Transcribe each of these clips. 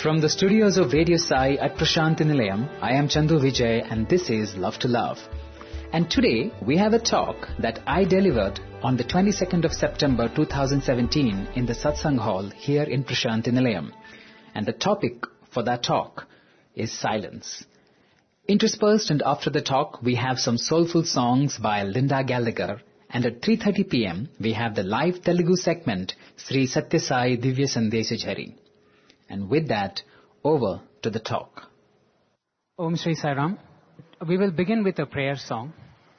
From the studios of Radio Sai at Prashanthi Nilayam, I am Chandu Vijay and this is Love to Love. And today we have a talk that I delivered on the 22nd of September 2017 in the Satsang Hall here in Prashanthi Nilayam. And the topic for that talk is silence. Interspersed and after the talk, we have some soulful songs by Linda Gallagher. And at 3:30 p.m., we have the live Telugu segment, Sri Satya Sai Divya Sandesha Jhari. And with that, over to the talk. Om Shri Sai Ram. We will begin with a prayer song.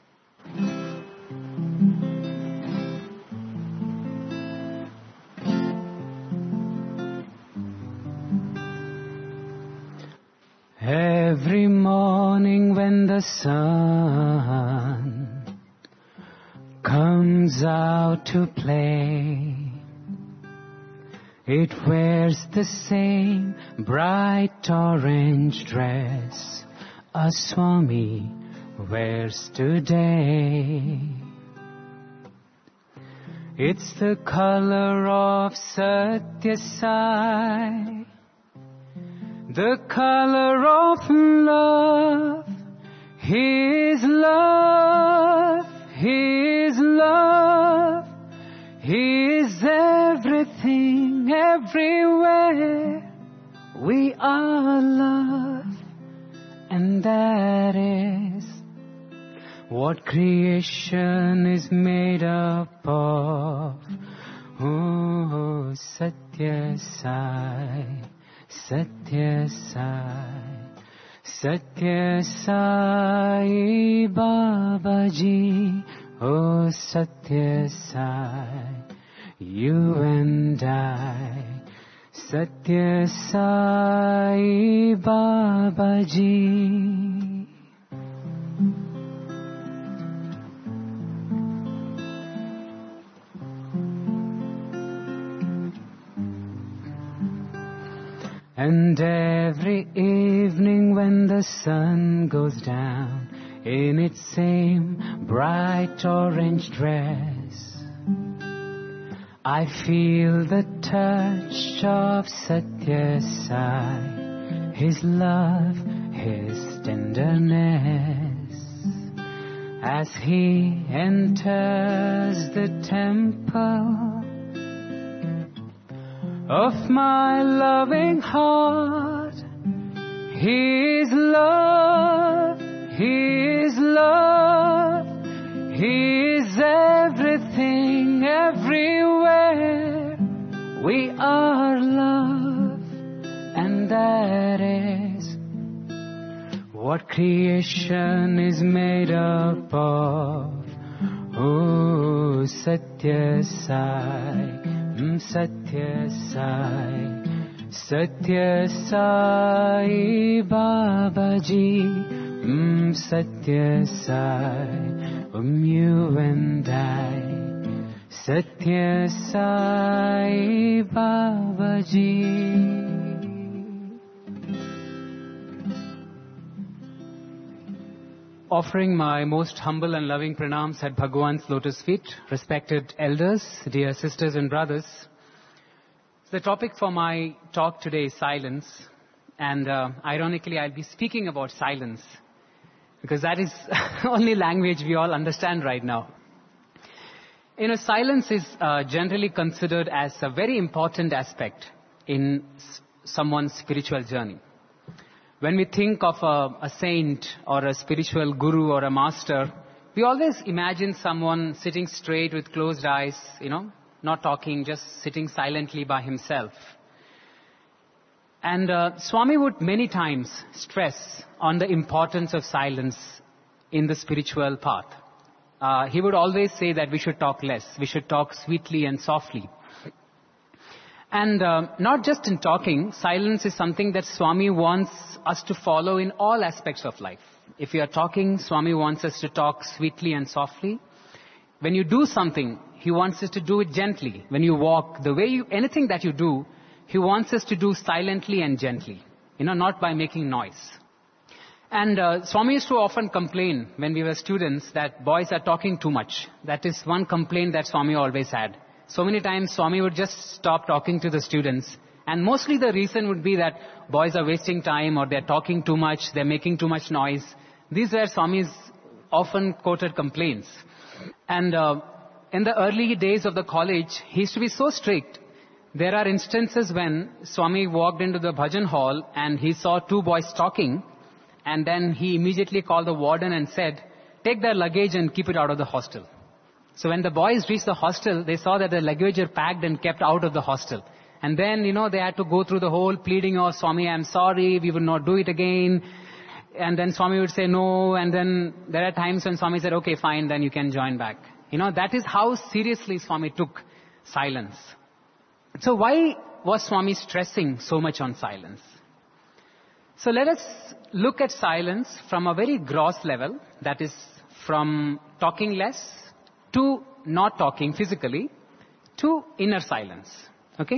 Every morning when the sun comes out to play, it wears the same bright orange dress a Swami wears today. It's the color of Satya Sai, the color of love, His love, His love. He is everything, everywhere. We are love, and that is what creation is made up of. Oh, Satya Sai, Satya Sai, Satya Sai Babaji. Oh, Satya Sai, you and I, Satya Sai Babaji. And every evening when the sun goes down in its same bright orange dress, I feel the touch of Satya Sai, His love, His tenderness, as He enters the temple of my loving heart. His love, His love, He is everything, everywhere. We are love, and that is what creation is made up of. Oh, Satya Sai, Satya Sai, Satya Sai Babaji. Satya Sai, you and I, Satya Sai Babaji. Offering my most humble and loving pranams at Bhagwan's lotus feet, respected elders, dear sisters and brothers. The topic for my talk today is silence. And ironically, I'll be speaking about silence, because that is only language we all understand right now. You know, silence is generally considered as a very important aspect in someone's spiritual journey. When we think of a saint or a spiritual guru or a master, we always imagine someone sitting straight with closed eyes, not talking, just sitting silently by himself. And Swami would many times stress on the importance of silence in the spiritual path. He would always say that we should talk less, we should talk sweetly and softly. And not just in talking, silence is something that Swami wants us to follow in all aspects of life. If we are talking, Swami wants us to talk sweetly and softly. When you do something, He wants us to do it gently. When you walk, anything that you do, He wants us to do silently and gently, not by making noise. And Swami used to often complain when we were students that boys are talking too much. That is one complaint that Swami always had. So many times Swami would just stop talking to the students And mostly the reason would be that boys are wasting time or they're talking too much, they're making too much noise. These were Swami's often quoted complaints. And in the early days of the college, he used to be so strict. There are instances when Swami walked into the bhajan hall and he saw two boys talking, and then he immediately called the warden and said, "Take their luggage and keep it out of the hostel." So when the boys reached the hostel, they saw that the luggage were packed and kept out of the hostel. And then, they had to go through the whole pleading of, "Swami, I'm sorry, we will not do it again." And then Swami would say no, and then there are times when Swami said, "Okay, fine, then you can join back." That is how seriously Swami took silence. So why was Swami stressing so much on silence? So let us look at silence from a very gross level, that is from talking less to not talking physically to inner silence. Okay?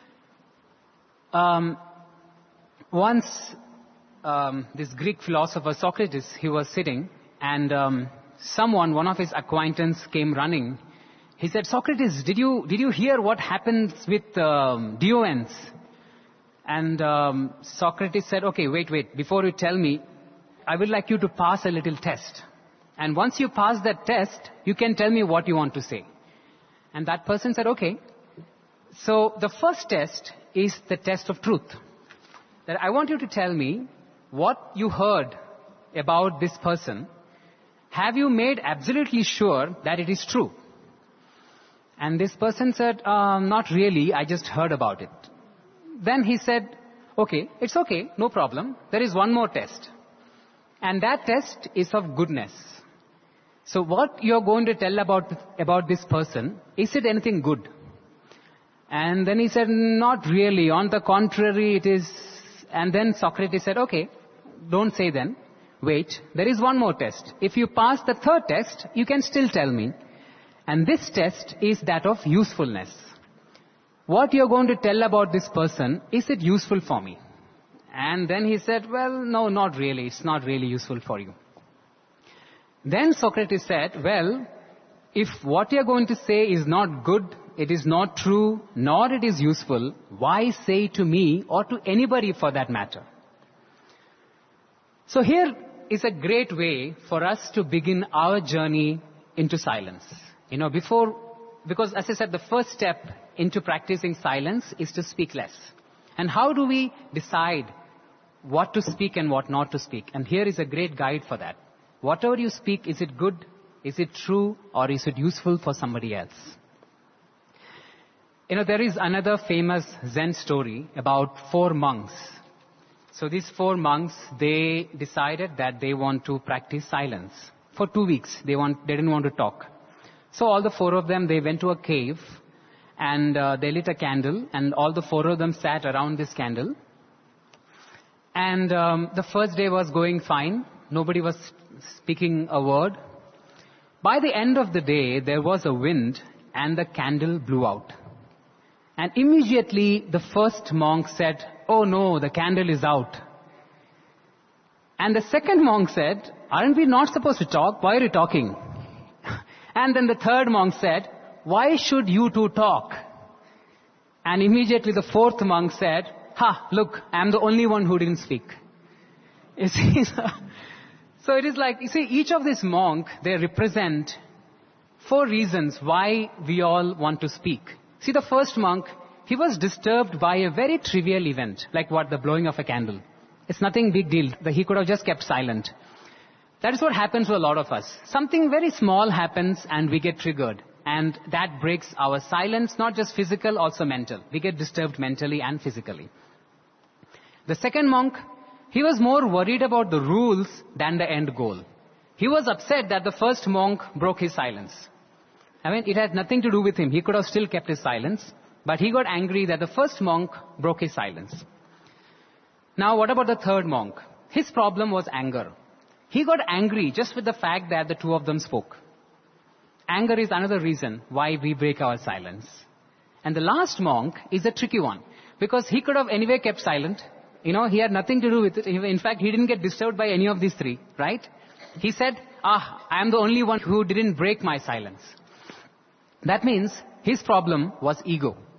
Once this Greek philosopher Socrates, he was sitting, and one of his acquaintance came running. He said, "Socrates, did you hear what happens with Diogenes?" And Socrates said, "Okay, wait. Before you tell me, I would like you to pass a little test. And once you pass that test, you can tell me what you want to say." And that person said, "Okay." So the first test is the test of truth. That I want you to tell me what you heard about this person. Have you made absolutely sure that it is true? And this person said, "Not really, I just heard about it." Then he said, "Okay, it's okay, no problem. There is one more test. And that test is of goodness. So what you're going to tell about this person, is it anything good?" And then he said, "Not really, on the contrary, it is." And then Socrates said, "Okay, don't say then. Wait, there is one more test. If you pass the third test, you can still tell me. And this test is that of usefulness. What you're going to tell about this person, is it useful for me?" And then he said, "Well, no, not really. It's not really useful for you." Then Socrates said, "Well, if what you're going to say is not good, it is not true, nor it is useful, why say to me or to anybody for that matter?" So here is a great way for us to begin our journey into silence. Because as I said, the first step into practicing silence is to speak less. And how do we decide what to speak and what not to speak? And here is a great guide for that. Whatever you speak, is it good, is it true, or is it useful for somebody else? There is another famous Zen story about 4 monks. So these 4 monks, they decided that they want to practice silence. For 2 weeks, they didn't want to talk. So all the 4 of them, they went to a cave, and they lit a candle, and all the 4 of them sat around this candle. And the first day was going fine. Nobody was speaking a word. By the end of the day, there was a wind, and the candle blew out. And immediately, the first monk said, "Oh no, the candle is out." And the second monk said, "Aren't we not supposed to talk? Why are you talking?" And then the third monk said, "Why should you two talk?" And immediately the fourth monk said, "Ha, look, I'm the only one who didn't speak." You see, so it is like, each of these monks, they represent 4 reasons why we all want to speak. See, the first monk, he was disturbed by a very trivial event, like the blowing of a candle. It's nothing big deal. He could have just kept silent. That is what happens to a lot of us. Something very small happens and we get triggered. And that breaks our silence, not just physical, also mental. We get disturbed mentally and physically. The second monk, he was more worried about the rules than the end goal. He was upset that the first monk broke his silence. It had nothing to do with him. He could have still kept his silence. But he got angry that the first monk broke his silence. Now, what about the third monk? His problem was anger. He got angry just with the fact that the 2 of them spoke. Anger is another reason why we break our silence. And the last monk is a tricky one, because he could have anyway kept silent. He had nothing to do with it. In fact, he didn't get disturbed by any of these 3, right? He said, I am the only one who didn't break my silence. That means his problem was ego.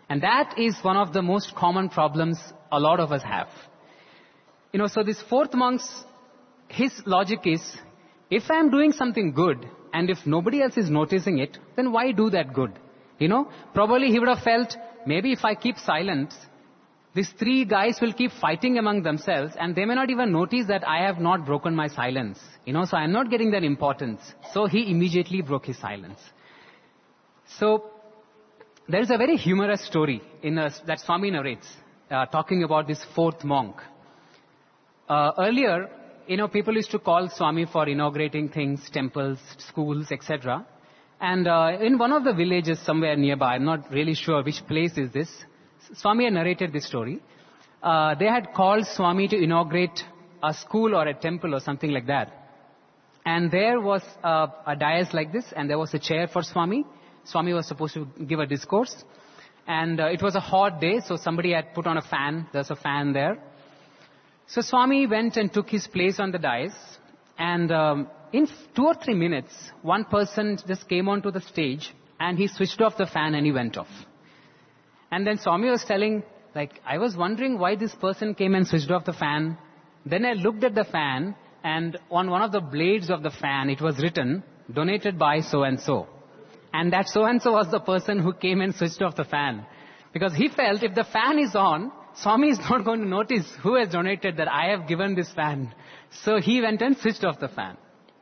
And that is one of the most common problems a lot of us have. So this fourth monk's, his logic is, if I am doing something good, and if nobody else is noticing it, then why do that good? Probably he would have felt, maybe if I keep silent, these three guys will keep fighting among themselves, and they may not even notice that I have not broken my silence. So I'm not getting that importance. So he immediately broke his silence. So there is a very humorous story that Swami narrates, talking about this fourth monk. Earlier, people used to call Swami for inaugurating things, temples, schools, etc. And in one of the villages somewhere nearby, I'm not really sure which place is this, Swami had narrated this story. They had called Swami to inaugurate a school or a temple or something like that. And there was a dais like this, and there was a chair for Swami. Swami was supposed to give a discourse. And it was a hot day, so somebody had put on a fan. There's a fan there. So Swami went and took his place on the dais. And in 2 or 3 minutes, one person just came onto the stage, and he switched off the fan and he went off. And then Swami was telling, I was wondering why this person came and switched off the fan. Then I looked at the fan, and on one of the blades of the fan, it was written, donated by so-and-so. And that so-and-so was the person who came and switched off the fan. Because he felt if the fan is on, Swami is not going to notice who has donated that I have given this fan. So he went and switched off the fan.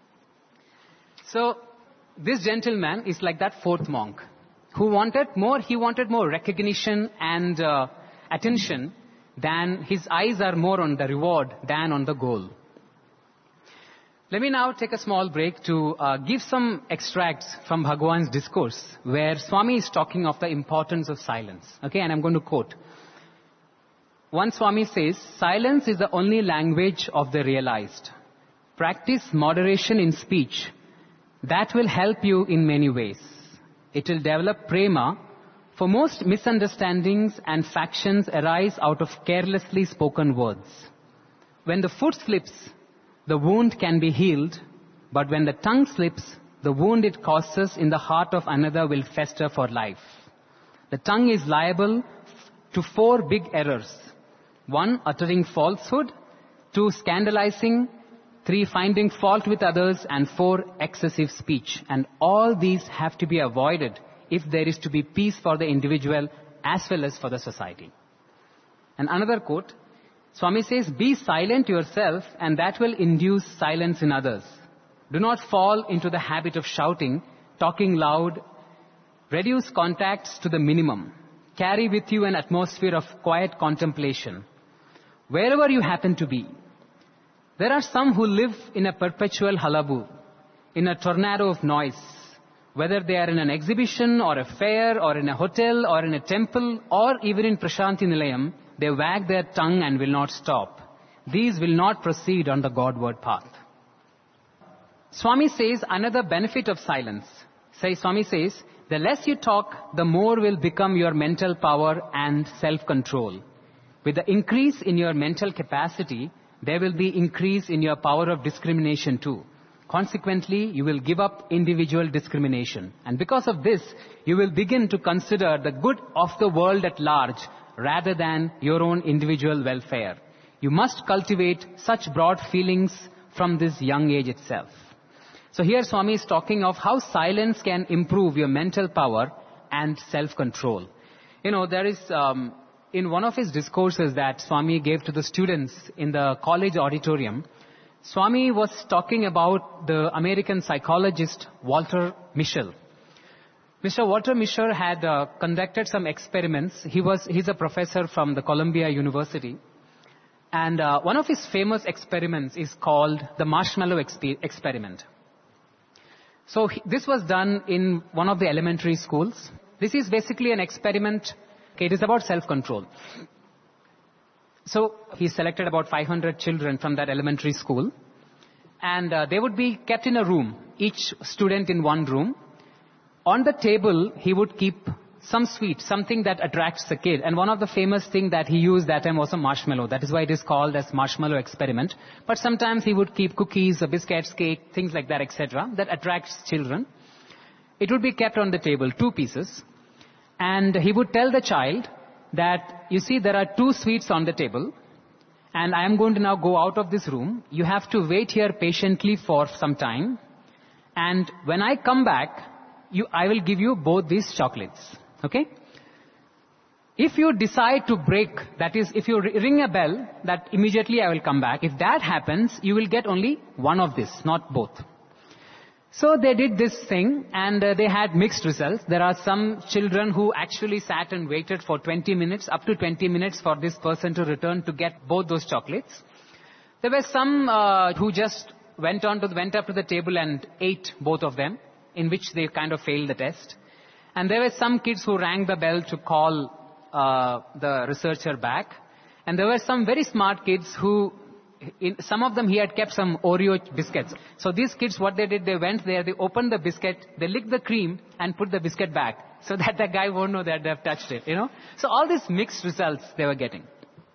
So this gentleman is like that fourth monk who wanted more recognition and attention than his eyes are more on the reward than on the goal. Let me now take a small break to give some extracts from Bhagwan's discourse where Swami is talking of the importance of silence. Okay, and I'm going to quote. One Swami says, silence is the only language of the realized. Practice moderation in speech. That will help you in many ways. It will develop prema, for most misunderstandings and factions arise out of carelessly spoken words. When the foot slips, the wound can be healed, but when the tongue slips, the wound it causes in the heart of another will fester for life. The tongue is liable to 4 big errors. 1, uttering falsehood. 2, scandalizing. 3, finding fault with others. And 4, excessive speech. And all these have to be avoided if there is to be peace for the individual as well as for the society. And another quote, Swami says, be silent yourself and that will induce silence in others. Do not fall into the habit of shouting, talking loud. Reduce contacts to the minimum. Carry with you an atmosphere of quiet contemplation. Wherever you happen to be. There are some who live in a perpetual hullabaloo, in a tornado of noise. Whether they are in an exhibition or a fair or in a hotel or in a temple or even in Prashanti Nilayam, they wag their tongue and will not stop. These will not proceed on the Godward path. Swami says another benefit of silence. Swami says, the less you talk, the more will become your mental power and self-control. With the increase in your mental capacity, there will be increase in your power of discrimination too. Consequently, you will give up individual discrimination. And because of this, you will begin to consider the good of the world at large rather than your own individual welfare. You must cultivate such broad feelings from this young age itself. So here Swami is talking of how silence can improve your mental power and self-control. There is, in one of his discourses that Swami gave to the students in the college auditorium, Swami was talking about the American psychologist Walter Mischel. Mr. Walter Mischel had conducted some experiments. He's a professor from the Columbia University. And one of his famous experiments is called the marshmallow experiment. So this was done in one of the elementary schools. This is basically an experiment. Okay, it is about self-control. So he selected about 500 children from that elementary school. And they would be kept in a room, each student in one room. On the table, he would keep some sweet, something that attracts the kid. And one of the famous things that he used that time was a marshmallow. That is why it is called as marshmallow experiment. But sometimes he would keep cookies, biscuits, cake, things like that, etc. that attracts children. It would be kept on the table, 2 pieces. And he would tell the child that, you see, there are 2 sweets on the table, and I am going to now go out of this room. You have to wait here patiently for some time, and when I come back, I will give you both these chocolates. Okay? If you decide to break, that is, if you ring a bell, that immediately I will come back. If that happens, you will get only one of this, not both. So they did this thing, and they had mixed results. There are some children who actually sat and waited for 20 minutes, up to 20 minutes for this person to return to get both those chocolates. There were some who just went up to the table and ate both of them, in which they kind of failed the test. And there were some kids who rang the bell to call the researcher back. And there were some very smart kids who, some of them he had kept some Oreo biscuits. So these kids, what they did, they went there, they opened the biscuit, they licked the cream and put the biscuit back, so that the guy won't know that they have touched it, you know. So all these mixed results they were getting.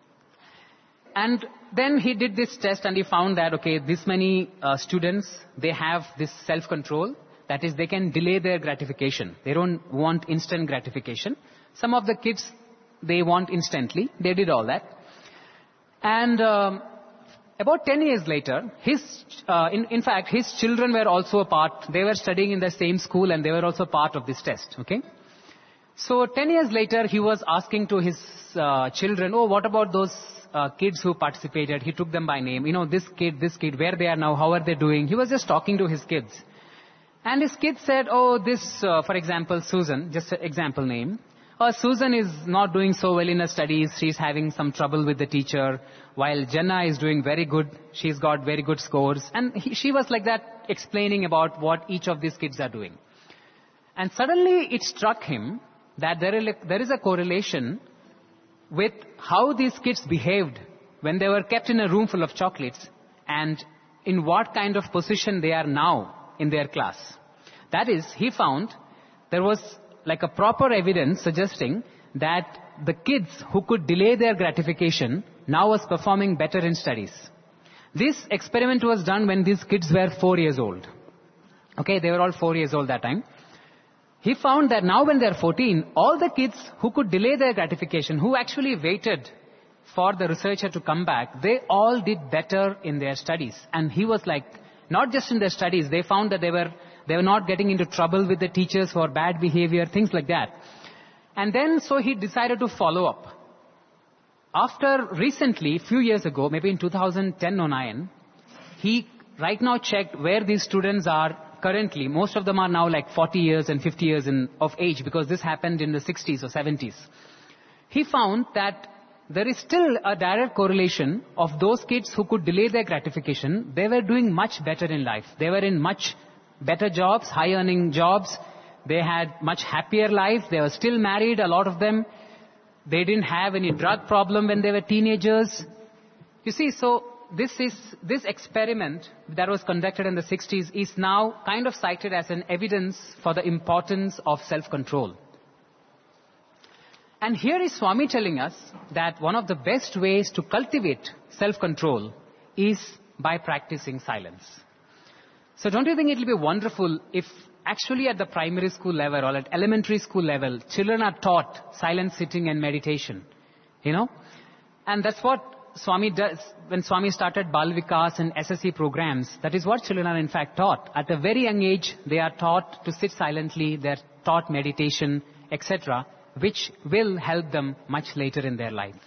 And then he did this test and he found that, okay, this many students, they have this self-control. That is, they can delay their gratification. They don't want instant gratification. Some of the kids, they want instantly. They did all that. And about 10 years later, in fact, his children were also a part. They were studying in the same school and they were also part of this test. Okay. So 10 years later, he was asking to his children, oh, what about those kids who participated? He took them by name. You know, this kid, where they are now, how are they doing? He was just talking to his kids. And his kids said, oh, this, for example, Susan, just an example name. Oh, Susan is not doing so well in her studies. She's having some trouble with the teacher. While Jenna is doing very good. She's got very good scores. And she was like that, explaining about what each of these kids are doing. And suddenly it struck him that there is a correlation with how these kids behaved when they were kept in a room full of chocolates and in what kind of position they are now in their class. That is, he found there was like a proper evidence suggesting that the kids who could delay their gratification now was performing better in studies. This experiment was done when these kids were 4 years old. Okay, they were all 4 years old that time. He found that now when they're 14, all the kids who could delay their gratification, who actually waited for the researcher to come back, they all did better in their studies. And he was like, not just in their studies, they found that they were not getting into trouble with the teachers for bad behavior, things like that. And then, so he decided to follow up. After recently, few years ago, maybe in 2010 or 9, he right now checked where these students are currently. Most of them are now like 40 years and 50 years of age, because this happened in the 60s or 70s. He found that there is still a direct correlation of those kids who could delay their gratification. They were doing much better in life. They were in much better jobs, high earning jobs. They had much happier life. They were still married, a lot of them. They didn't have any drug problem when they were teenagers. You see, so this experiment that was conducted in the 60s is now kind of cited as an evidence for the importance of self-control. And here is Swami telling us that one of the best ways to cultivate self-control is by practicing silence. So don't you think it will be wonderful if actually at the primary school level or at elementary school level, children are taught silent sitting and meditation, you know? And that's what Swami does. When Swami started Bal Vikas and SSC programs, that is what children are in fact taught. At a very young age, they are taught to sit silently, they are taught meditation, etc., which will help them much later in their life.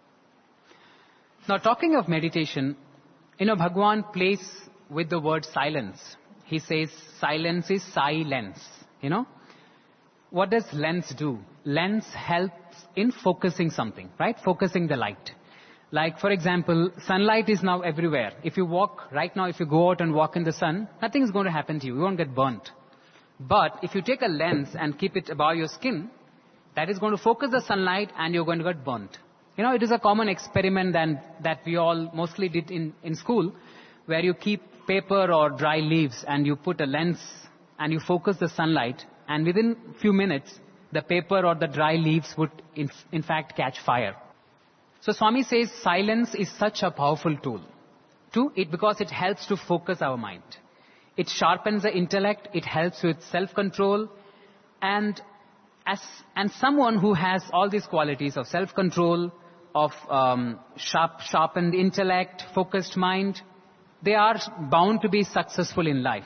Now, talking of meditation, you know, Bhagwan plays with the word silence. He says silence is silence, you know. What does lens do? Lens helps in focusing something, right? Focusing the light. Like, for example, sunlight is now everywhere. If you walk, right now, if you go out and walk in the sun, nothing is going to happen to you. You won't get burnt. But if you take a lens and keep it above your skin, that is going to focus the sunlight and you're going to get burnt. You know, it is a common experiment that we all mostly did in school, where you keep paper or dry leaves and you put a lens and you focus the sunlight, and within few minutes, the paper or the dry leaves would in fact catch fire. So Swami says silence is such a powerful tool. Because it helps to focus our mind. It sharpens the intellect, it helps with self-control, and And someone who has all these qualities of self-control, of sharpened intellect, focused mind, they are bound to be successful in life.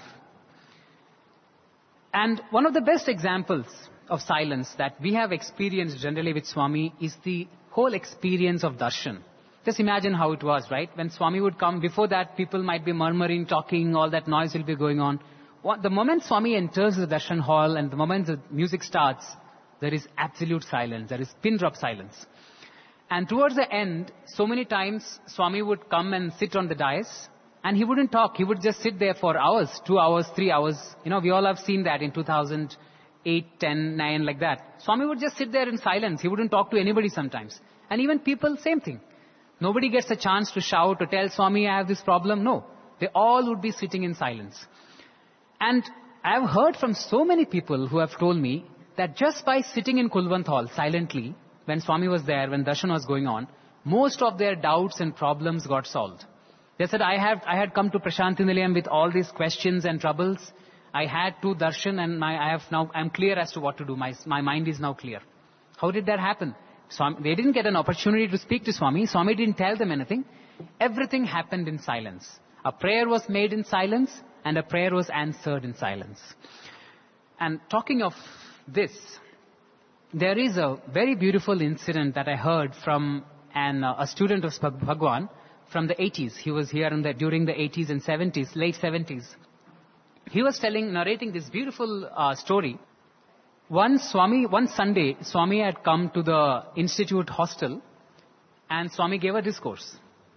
And one of the best examples of silence that we have experienced generally with Swami is the whole experience of darshan. Just imagine how it was, right? When Swami would come, before that people might be murmuring, talking, all that noise will be going on. The moment Swami enters the darshan hall and the moment the music starts, there is absolute silence. There is pin drop silence. And towards the end, so many times Swami would come and sit on the dais and he wouldn't talk. He would just sit there for hours, 2 hours, 3 hours. We all have seen that in 2008, 10, 9, like that. Swami would just sit there in silence. He wouldn't talk to anybody sometimes. And even people, same thing. Nobody gets a chance to shout or tell Swami, I have this problem. No. They all would be sitting in silence. And I have heard from so many people who have told me that just by sitting in Kulwant Hall silently, when Swami was there, when darshan was going on, most of their doubts and problems got solved. They said, I had come to Prashanti Nilayam with all these questions and troubles. I had to darshan and I'm clear as to what to do. My mind is now clear. How did that happen? They didn't get an opportunity to speak to Swami. Swami didn't tell them anything. Everything happened in silence. A prayer was made in silence and a prayer was answered in silence. And talking of this, there is a very beautiful incident that I heard from a student of Bhagwan from the 80s. He was here during the 80s and 70s, late 70s. He was narrating this beautiful story. One Sunday, Swami had come to the institute hostel and Swami gave a discourse.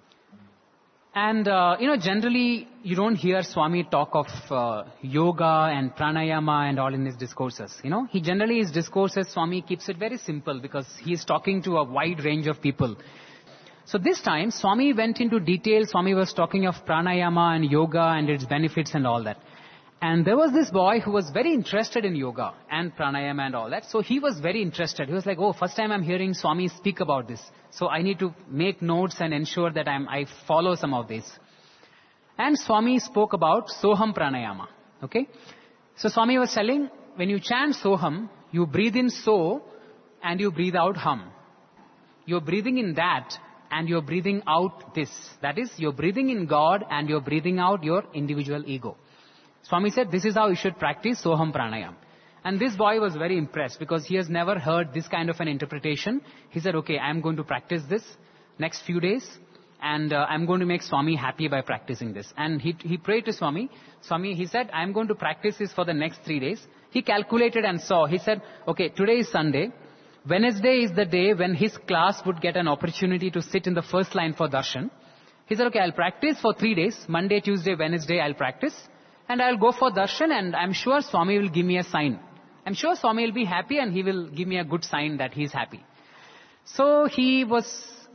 And, generally you don't hear Swami talk of yoga and pranayama and all in his discourses. His discourses, Swami keeps it very simple because he is talking to a wide range of people. So this time, Swami went into detail. Swami was talking of pranayama and yoga and its benefits and all that. And there was this boy who was very interested in yoga and pranayama and all that. So he was very interested. He was like, first time I'm hearing Swami speak about this. So I need to make notes and ensure that I follow some of this. And Swami spoke about Soham pranayama. Okay? So Swami was telling, when you chant Soham, you breathe in So and you breathe out Hum. You're breathing in that and you're breathing out this. That is, you're breathing in God and you're breathing out your individual ego. Swami said, this is how you should practice Soham Pranayam. And this boy was very impressed because he has never heard this kind of an interpretation. He said, okay, I'm going to practice this next few days and I'm going to make Swami happy by practicing this. And he prayed to Swami. Swami, he said, I'm going to practice this for the next 3 days. He calculated and saw. He said, okay, today is Sunday. Wednesday is the day when his class would get an opportunity to sit in the first line for darshan. He said, okay, I'll practice for 3 days. Monday, Tuesday, Wednesday, I'll practice. And I'll go for darshan and I'm sure Swami will give me a sign. I'm sure Swami will be happy and he will give me a good sign that he's happy. So he was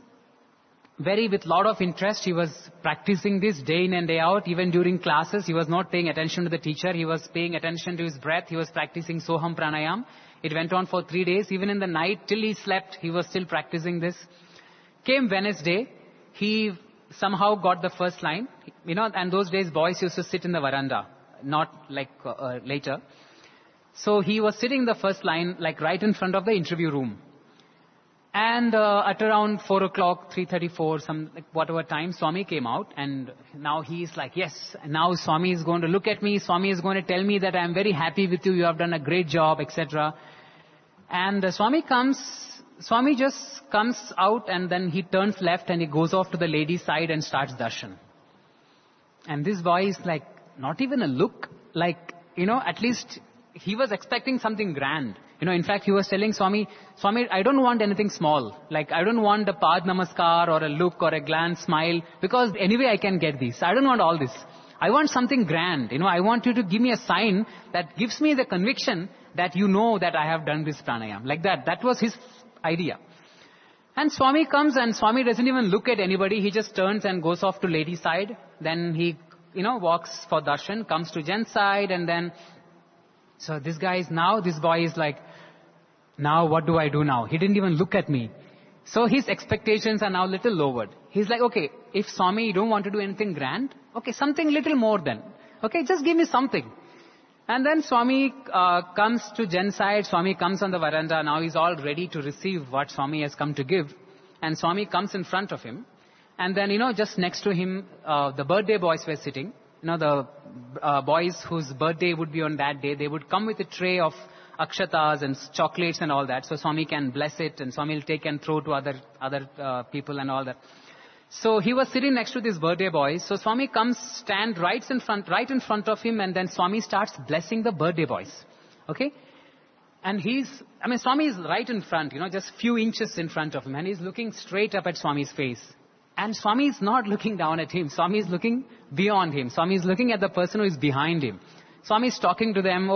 with lot of interest. He was practicing this day in and day out. Even during classes, he was not paying attention to the teacher. He was paying attention to his breath. He was practicing Soham Pranayam. It went on for 3 days. Even in the night, till he slept, he was still practicing this. Came Wednesday, he somehow got the first line. And those days boys used to sit in the veranda, not like later. So he was sitting in the first line, like right in front of the interview room. And at around 4 o'clock, 3:34, whatever time, Swami came out. And now he is like, yes, now Swami is going to look at me. Swami is going to tell me that I am very happy with you. You have done a great job, etc. And Swami just comes out and then he turns left and he goes off to the lady's side and starts darshan. And this boy is like, not even a look, like, at least he was expecting something grand. In fact, he was telling Swami, I don't want anything small. Like, I don't want a Pad Namaskar or a look or a glance, smile, because anyway I can get this. I don't want all this. I want something grand. I want you to give me a sign that gives me the conviction that you know that I have done this pranayam. Like that. That was his idea. And Swami comes and Swami doesn't even look at anybody. He just turns and goes off to lady's side. Then he, walks for darshan, comes to gents side and then, so this boy is like, now what do I do now? He didn't even look at me. So his expectations are now a little lowered. He's like, okay, if Swami, you don't want to do anything grand, okay, something little more then. Okay, just give me something. And then Swami comes to Jen's side. Swami comes on the veranda. Now he's all ready to receive what Swami has come to give. And Swami comes in front of him. And then, just next to him, the birthday boys were sitting. The boys whose birthday would be on that day, they would come with a tray of akshatas and chocolates and all that. So Swami can bless it, and Swami will take and throw to other people and all that. So he was sitting next to these birthday boys. So Swami comes, stand right in front of him, and then Swami starts blessing the birthday boys. Okay? And Swami is right in front, just few inches in front of him, and he's looking straight up at Swami's face. And Swami is not looking down at him. Swami is looking beyond him. Swami is looking at the person who is behind him. Swami is talking to them,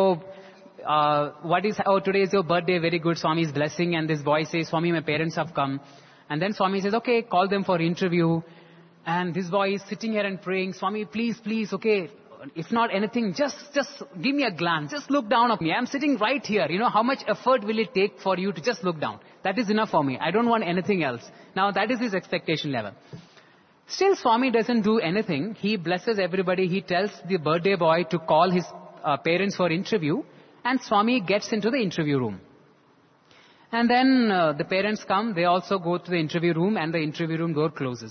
today is your birthday, very good, Swami is blessing. And this boy says, Swami, my parents have come. And then Swami says, okay, call them for interview. And this boy is sitting here and praying, Swami, please, okay, if not anything, just give me a glance. Just look down on me. I'm sitting right here. How much effort will it take for you to just look down? That is enough for me. I don't want anything else. Now that is his expectation level. Still Swami doesn't do anything. He blesses everybody. He tells the birthday boy to call his parents for interview. And Swami gets into the interview room. And then the parents come. They also go to the interview room, and the interview room door closes.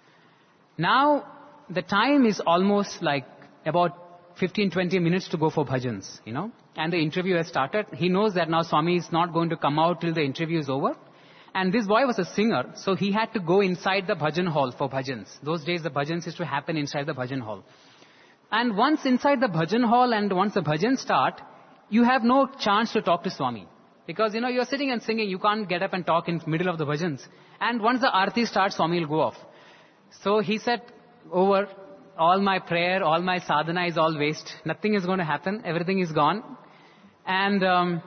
Now the time is almost like about 15-20 minutes to go for bhajans, and the interview has started. He knows that now Swami is not going to come out till the interview is over. And this boy was a singer, so he had to go inside the bhajan hall for bhajans. Those days the bhajans used to happen inside the bhajan hall. And once inside the bhajan hall and once the bhajans start, you have no chance to talk to Swami. Because, you're sitting and singing, you can't get up and talk in the middle of the bhajans. And once the arati starts, Swami will go off. So he said, over, all my prayer, all my sadhana is all waste. Nothing is going to happen. Everything is gone. And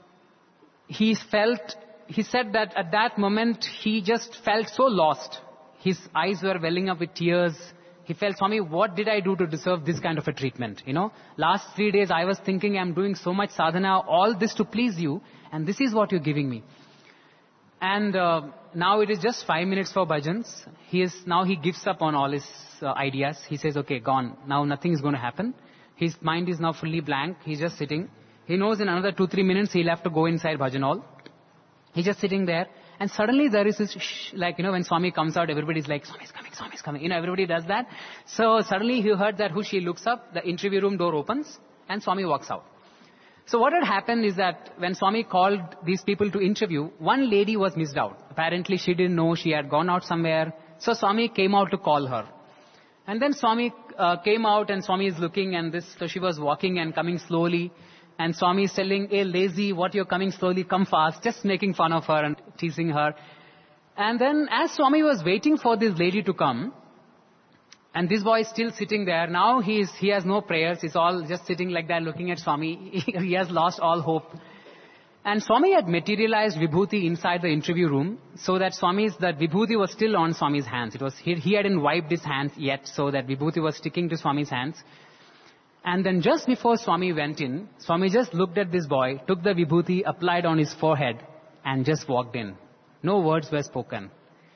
he said that at that moment, he just felt so lost. His eyes were welling up with tears. He felt, Swami, what did I do to deserve this kind of a treatment? Last 3 days I was thinking I'm doing so much sadhana, all this to please you, and this is what you're giving me. And now it is just 5 minutes for bhajans. Now he gives up on all his ideas. He says, okay, gone. Now nothing is going to happen. His mind is now fully blank. He's just sitting. He knows in another 2-3 minutes he'll have to go inside bhajan hall. He's just sitting there. And suddenly there is this when Swami comes out, everybody's like, Swami's coming. Everybody does that. So suddenly he heard that whoosh, he looks up, the interview room door opens, and Swami walks out. So what had happened is that when Swami called these people to interview, one lady was missed out. Apparently she didn't know, she had gone out somewhere. So Swami came out to call her. And then Swami came out, and Swami is looking, and so she was walking and coming slowly. And Swami is telling, hey, lazy, what you're coming slowly, come fast, just making fun of her and teasing her. And then as Swami was waiting for this lady to come, and this boy is still sitting there, now he has no prayers, he's all just sitting like that looking at Swami. He has lost all hope. And Swami had materialized Vibhuti inside the interview room, so that that Vibhuti was still on Swami's hands. He hadn't wiped his hands yet, so that Vibhuti was sticking to Swami's hands. And then just before Swami went in, Swami just looked at this boy, took the Vibhuti, applied on his forehead, and just walked in. No words were spoken.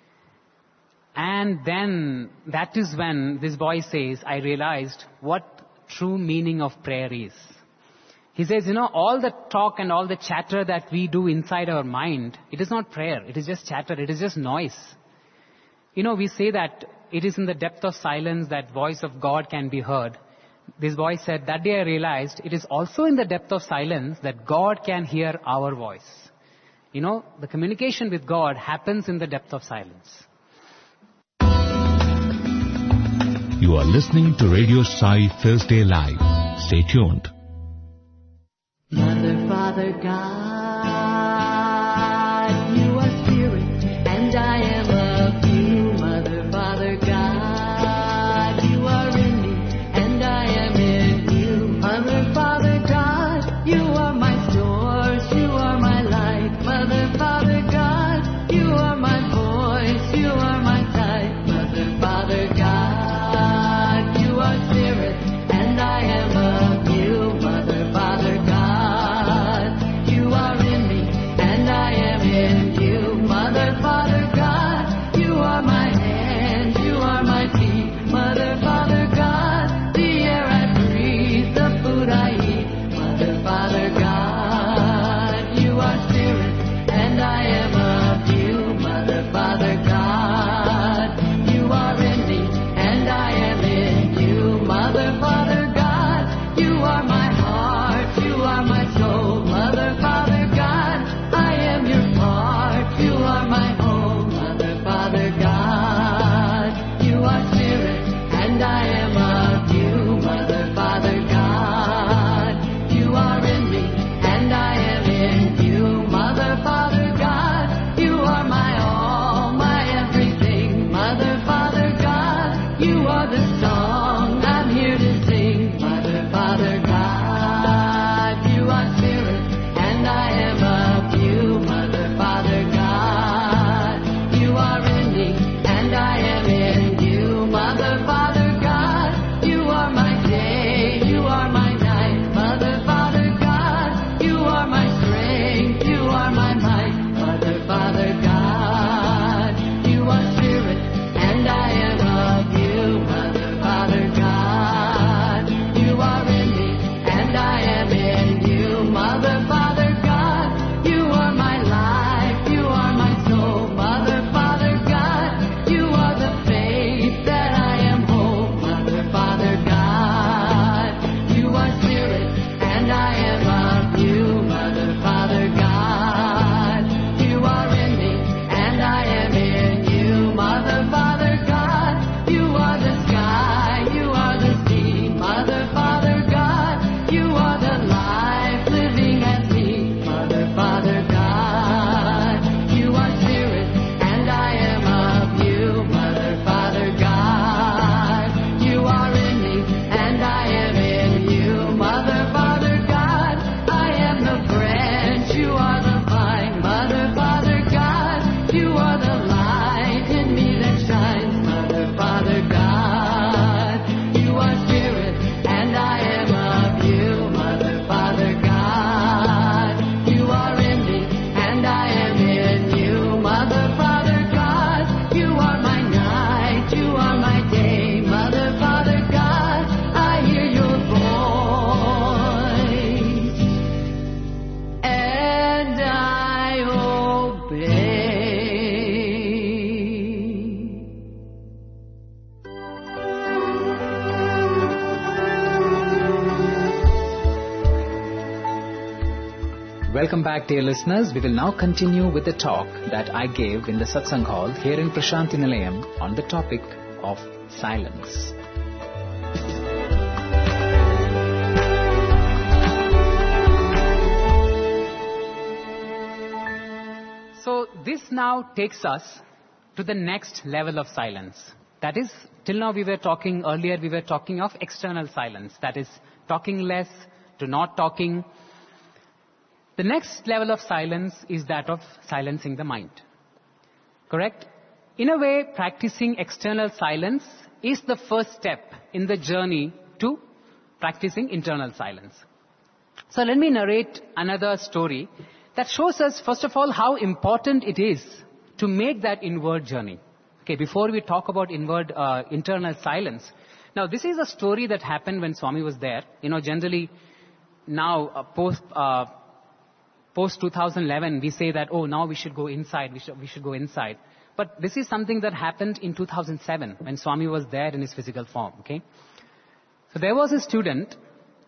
And then, that is when this boy says, I realized what true meaning of prayer is. He says, all the talk and all the chatter that we do inside our mind, it is not prayer, it is just chatter, it is just noise. We say that it is in the depth of silence that voice of God can be heard. This boy said, that day I realized it is also in the depth of silence that God can hear our voice. The communication with God happens in the depth of silence. You are listening to Radio Sai Thursday Live. Stay tuned. Mother, Father, God, you are spirit, and I am of you. Mother, Father, God, you are in me, and I am in you. Mother, Father, God, you are my source, you are my light. Mother, Father, God, you are my voice, you are my sight. Mother, Father, God, you are spirit, and I am of you. Mother, Father, God, you are Welcome back, dear listeners. We will now continue with the talk that I gave in the Satsang Hall here in Prashanti Nilayam on the topic of silence. So this now takes us to the next level of silence. That is, till now we were talking of external silence. That is, talking less to not talking. The next level of silence is that of silencing the mind. Correct? In a way, practicing external silence is the first step in the journey to practicing internal silence. So let me narrate another story that shows us, first of all, how important it is to make that inward journey. Okay, before we talk about internal silence. Now, this is a story that happened when Swami was there. Generally, now, post 2011, we say that, now we should go inside, we should go inside. But this is something that happened in 2007, when Swami was there in his physical form, okay? So there was a student,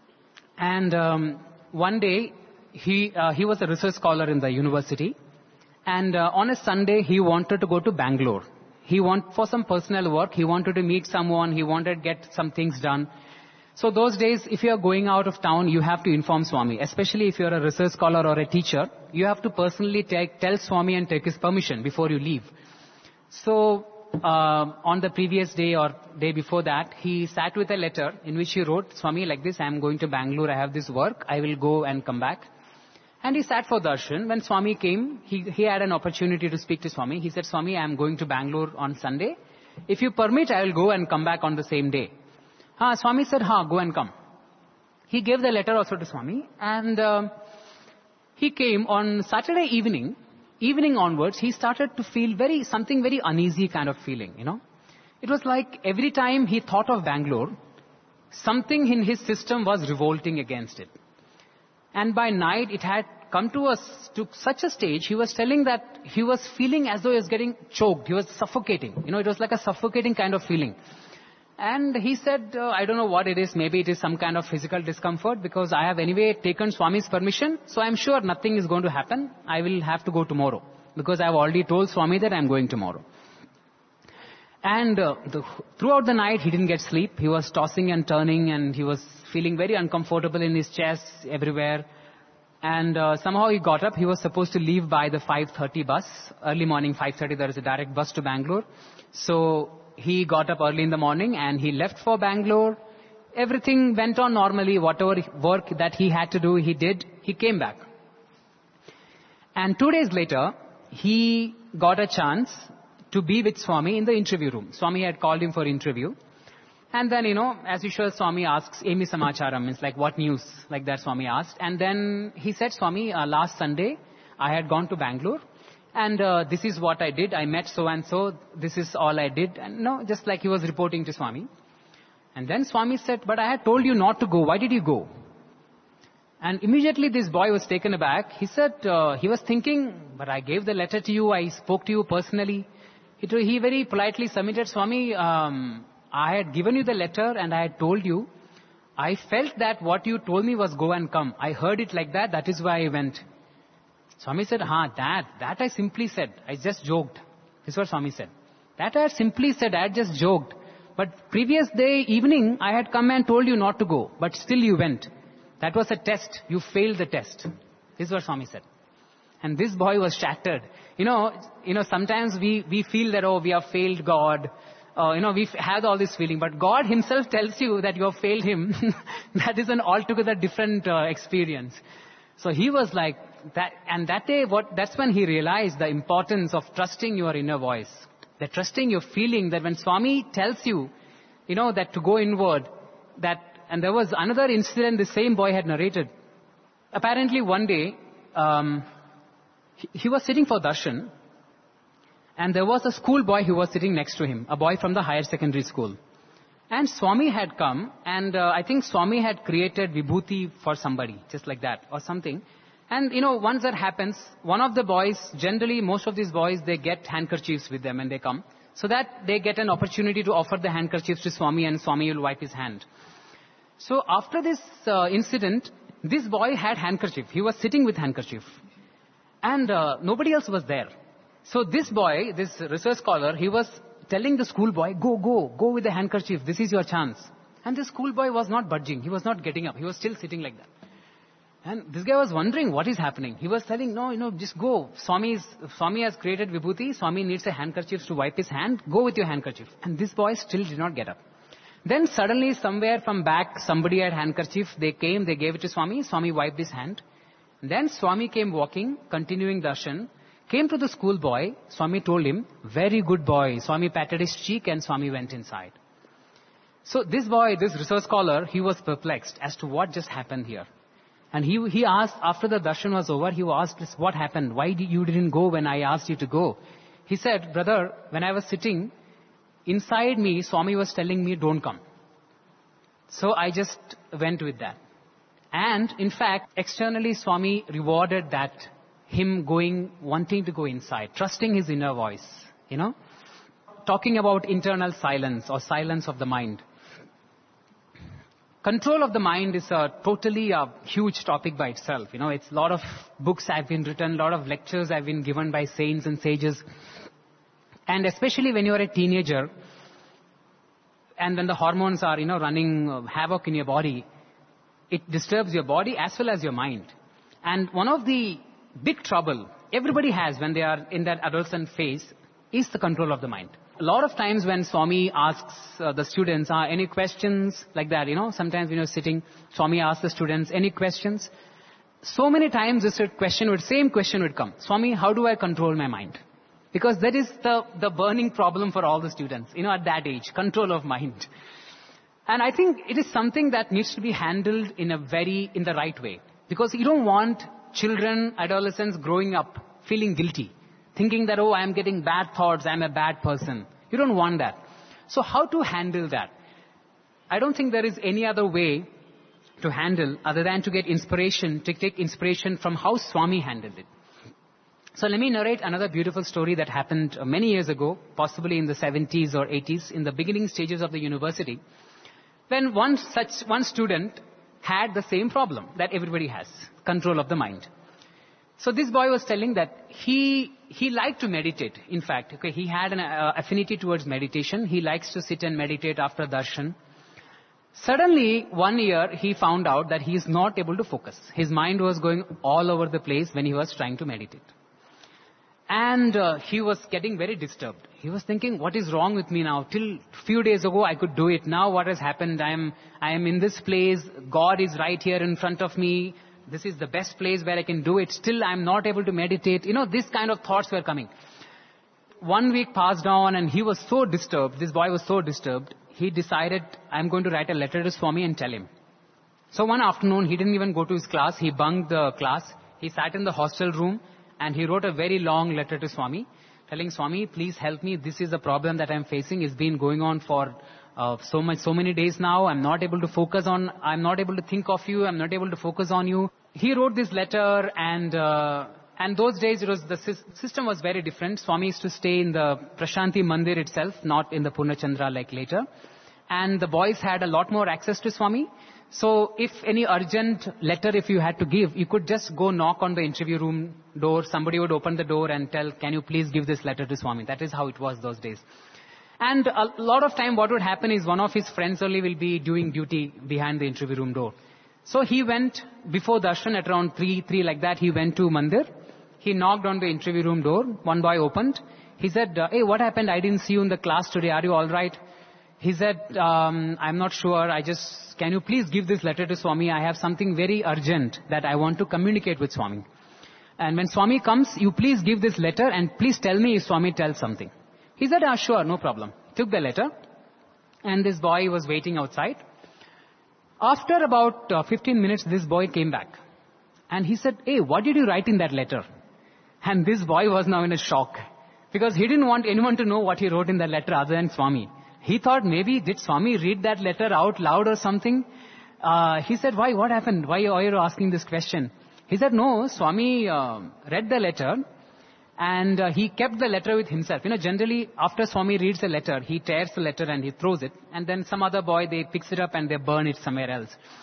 and one day, he was a research scholar in the university, and on a Sunday, he wanted to go to Bangalore. For some personal work, he wanted to meet someone, he wanted to get some things done. So those days, if you are going out of town, you have to inform Swami. Especially if you are a research scholar or a teacher, you have to personally tell Swami and take his permission before you leave. So on the previous day or day before that, he sat with a letter in which he wrote, Swami, like this, I am going to Bangalore, I have this work, I will go and come back. And he sat for darshan. When Swami came, he had an opportunity to speak to Swami. He said, Swami, I am going to Bangalore on Sunday. If you permit, I will go and come back on the same day. Swami said, go and come. He gave the letter also to Swami, and he came on Saturday evening onwards, he started to feel something very uneasy kind of feeling, It was like every time he thought of Bangalore, something in his system was revolting against it. And by night, it had come to such a stage, he was telling that he was feeling as though he was getting choked, he was suffocating. It was like a suffocating kind of feeling. And he said, I don't know what it is, maybe it is some kind of physical discomfort, because I have anyway taken Swami's permission, so I'm sure nothing is going to happen. I will have to go tomorrow, because I have already told Swami that I'm going tomorrow. And throughout the night, he didn't get sleep. He was tossing and turning, and he was feeling very uncomfortable in his chest, everywhere. And somehow he got up. He was supposed to leave by the 5:30 bus. Early morning, 5:30, there is a direct bus to Bangalore. So he got up early in the morning and he left for Bangalore. Everything went on normally. Whatever work that he had to do, he did. He came back. And 2 days later, he got a chance to be with Swami in the interview room. Swami had called him for interview. And then, as usual, Swami asks, Emi Samacharam, means like, what news? Like that Swami asked. And then he said, Swami, last Sunday, I had gone to Bangalore. And this is what I did. I met so-and-so. This is all I did. And just like he was reporting to Swami. And then Swami said, but I had told you not to go. Why did you go? And immediately this boy was taken aback. He said, he was thinking, but I gave the letter to you. I spoke to you personally. He very politely submitted, Swami, I had given you the letter and I had told you. I felt that what you told me was go and come. I heard it like that. That is why I went. Swami said, that I simply said. I just joked. This is what Swami said. That I had simply said. I had just joked. But previous day evening, I had come and told you not to go. But still you went. That was a test. You failed the test. This is what Swami said. And this boy was shattered. Sometimes we feel that, we have failed God. We have all this feeling. But God himself tells you that you have failed him. That is an altogether different experience. So he was like that. And that day, that's when he realized the importance of trusting your inner voice. That trusting your feeling, that when Swami tells you, that to go inward, and there was another incident the same boy had narrated. Apparently one day, he was sitting for darshan, and there was a school boy who was sitting next to him, a boy from the higher secondary school. And Swami had come, and I think Swami had created vibhuti for somebody, just like that, or something. And, once that happens, one of the boys, generally most of these boys, they get handkerchiefs with them when they come, so that they get an opportunity to offer the handkerchiefs to Swami, and Swami will wipe his hand. So after this incident, This boy had handkerchief. He was sitting with handkerchief. And nobody else was there. So this boy, this research scholar, he was telling the schoolboy, go with the handkerchief. This is your chance. And the schoolboy was not budging. He was not getting up. He was still sitting like that. And this guy was wondering what is happening. He was telling, no, just go. Swami has created vibhuti. Swami needs a handkerchief to wipe his hand. Go with your handkerchief. And this boy still did not get up. Then suddenly somewhere from back, somebody had handkerchief. They came, they gave it to Swami. Swami wiped his hand. Then Swami came walking, continuing darshan. Came to the schoolboy. Swami told him, very good boy. Swami patted his cheek and Swami went inside. So this boy, this research scholar, he was perplexed as to what just happened here. And he asked, after the darshan was over, he asked, what happened? Why you didn't go when I asked you to go? He said, brother, when I was sitting, inside me, Swami was telling me, don't come. So I just went with that. And in fact, externally, Swami rewarded that, him going, wanting to go inside, trusting his inner voice, talking about internal silence or silence of the mind. Control of the mind is totally a huge topic by itself. It's a lot of books have been written, a lot of lectures have been given by saints and sages. And especially when you're a teenager, and when the hormones are, running havoc in your body, it disturbs your body as well as your mind. And one of the big trouble everybody has when they are in that adolescent phase is the control of the mind. A lot of times when Swami asks the students, any questions like that, sometimes when you're sitting, Swami asks the students, any questions? So many times this same question would come. Swami, how do I control my mind? Because that is the burning problem for all the students, at that age, control of mind. And I think it is something that needs to be handled in the right way. Because you don't want children, adolescents growing up feeling guilty, thinking that, I am getting bad thoughts, I am a bad person. You don't want that. So how to handle that? I don't think there is any other way to handle other than to take inspiration from how Swami handled it. So let me narrate another beautiful story that happened many years ago, possibly in the 70s or 80s, in the beginning stages of the university, when one student had the same problem that everybody has, control of the mind. So this boy was telling that he liked to meditate. In fact, he had an affinity towards meditation. He likes to sit and meditate after darshan. Suddenly, one year, he found out that he is not able to focus. His mind was going all over the place when he was trying to meditate. And he was getting very disturbed. He was thinking, what is wrong with me now? Till few days ago, I could do it. Now what has happened? I am in this place. God is right here in front of me. This is the best place where I can do it. Still, I am not able to meditate. This kind of thoughts were coming. 1 week passed on and he was so disturbed. This boy was so disturbed. He decided, I'm going to write a letter to Swami and tell him. So one afternoon, he didn't even go to his class. He bunked the class. He sat in the hostel room and he wrote a very long letter to Swami, telling Swami, please help me. This is the problem that I'm facing. It's been going on for so many days now. I'm not able to think of you. I'm not able to focus on you. He wrote this letter and those days the system was very different. Swami used to stay in the Prashanti Mandir itself, not in the Purnachandra like later. And the boys had a lot more access to Swami. So if any urgent letter if you had to give, you could just go knock on the interview room door. Somebody would open the door and tell, can you please give this letter to Swami? That is how it was those days. And a lot of time what would happen is one of his friends only will be doing duty behind the interview room door. So he went before darshan at around 3 like that. He went to Mandir. He knocked on the interview room door. One boy opened. He said, hey, what happened? I didn't see you in the class today. Are you all right? He said, I'm not sure. Can you please give this letter to Swami? I have something very urgent that I want to communicate with Swami. And when Swami comes, you please give this letter and please tell me if Swami tells something. He said, sure, no problem. Took the letter and this boy was waiting outside. After about 15 minutes, this boy came back and he said, hey, what did you write in that letter? And this boy was now in a shock because he didn't want anyone to know what he wrote in that letter other than Swami. He thought maybe did Swami read that letter out loud or something? He said, why? What happened? Why are you asking this question? He said, no, Swami read the letter and he kept the letter with himself. Generally after Swami reads a letter, he tears the letter and he throws it. And then some other boy, they picks it up and they burn it somewhere else.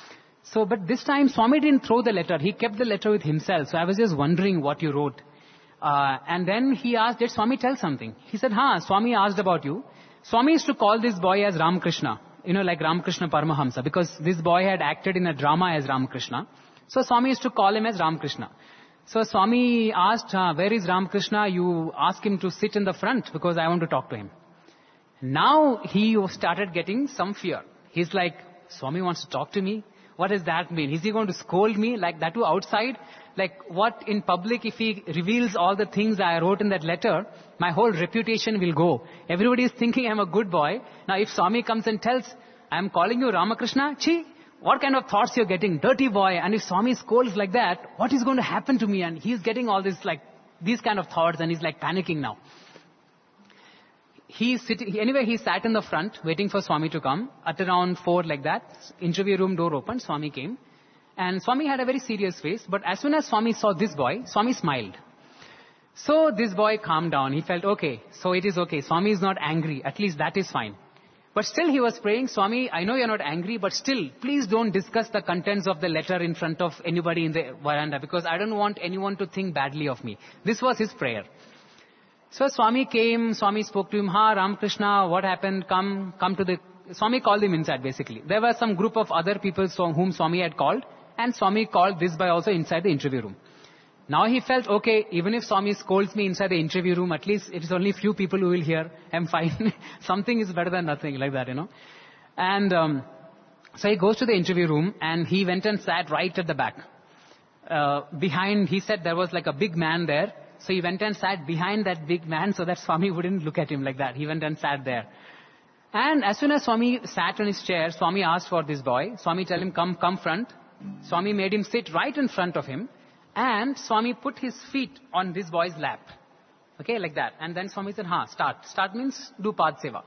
So, but this time Swami didn't throw the letter. He kept the letter with himself. So I was just wondering what you wrote. And then he asked, did Swami tell something? He said, Swami asked about you. Swami used to call this boy as Ramakrishna. Like Ramakrishna Paramahamsa. Because this boy had acted in a drama as Ramakrishna. So Swami used to call him as Ramakrishna. So Swami asked, where is Ramakrishna? You ask him to sit in the front because I want to talk to him. Now he started getting some fear. He's like, Swami wants to talk to me? What does that mean? Is he going to scold me like that too outside? Like what in public, if he reveals all the things I wrote in that letter, my whole reputation will go. Everybody is thinking I'm a good boy. Now if Swami comes and tells, I'm calling you Ramakrishna, what kind of thoughts you're getting? Dirty boy. And if Swami scolds like that, what is going to happen to me? And he's getting all this these kind of thoughts and he's panicking now. He sat in the front waiting for Swami to come. At around 4 like that, interview room door opened, Swami came. And Swami had a very serious face. But as soon as Swami saw this boy, Swami smiled. So this boy calmed down. He felt, okay, so it is okay. Swami is not angry. At least that is fine. But still he was praying, Swami, I know you're not angry, but still, please don't discuss the contents of the letter in front of anybody in the veranda, because I don't want anyone to think badly of me. This was his prayer. So Swami came, Swami spoke to him, Ramakrishna, what happened? Come to the... Swami called him inside basically. There were some group of other people whom Swami had called, and Swami called this boy also inside the interview room. Now he felt, okay, even if Swami scolds me inside the interview room, at least it is only few people who will hear. I'm fine. Something is better than nothing, like that, And so he goes to the interview room and he went and sat right at the back. Behind, he said there was a big man there. So he went and sat behind that big man so that Swami wouldn't look at him like that. He went and sat there. And as soon as Swami sat on his chair, Swami asked for this boy. Swami told him, come front. Swami made him sit right in front of him. And Swami put his feet on this boy's lap. Okay, like that. And then Swami said, start. Start means do Pad Seva.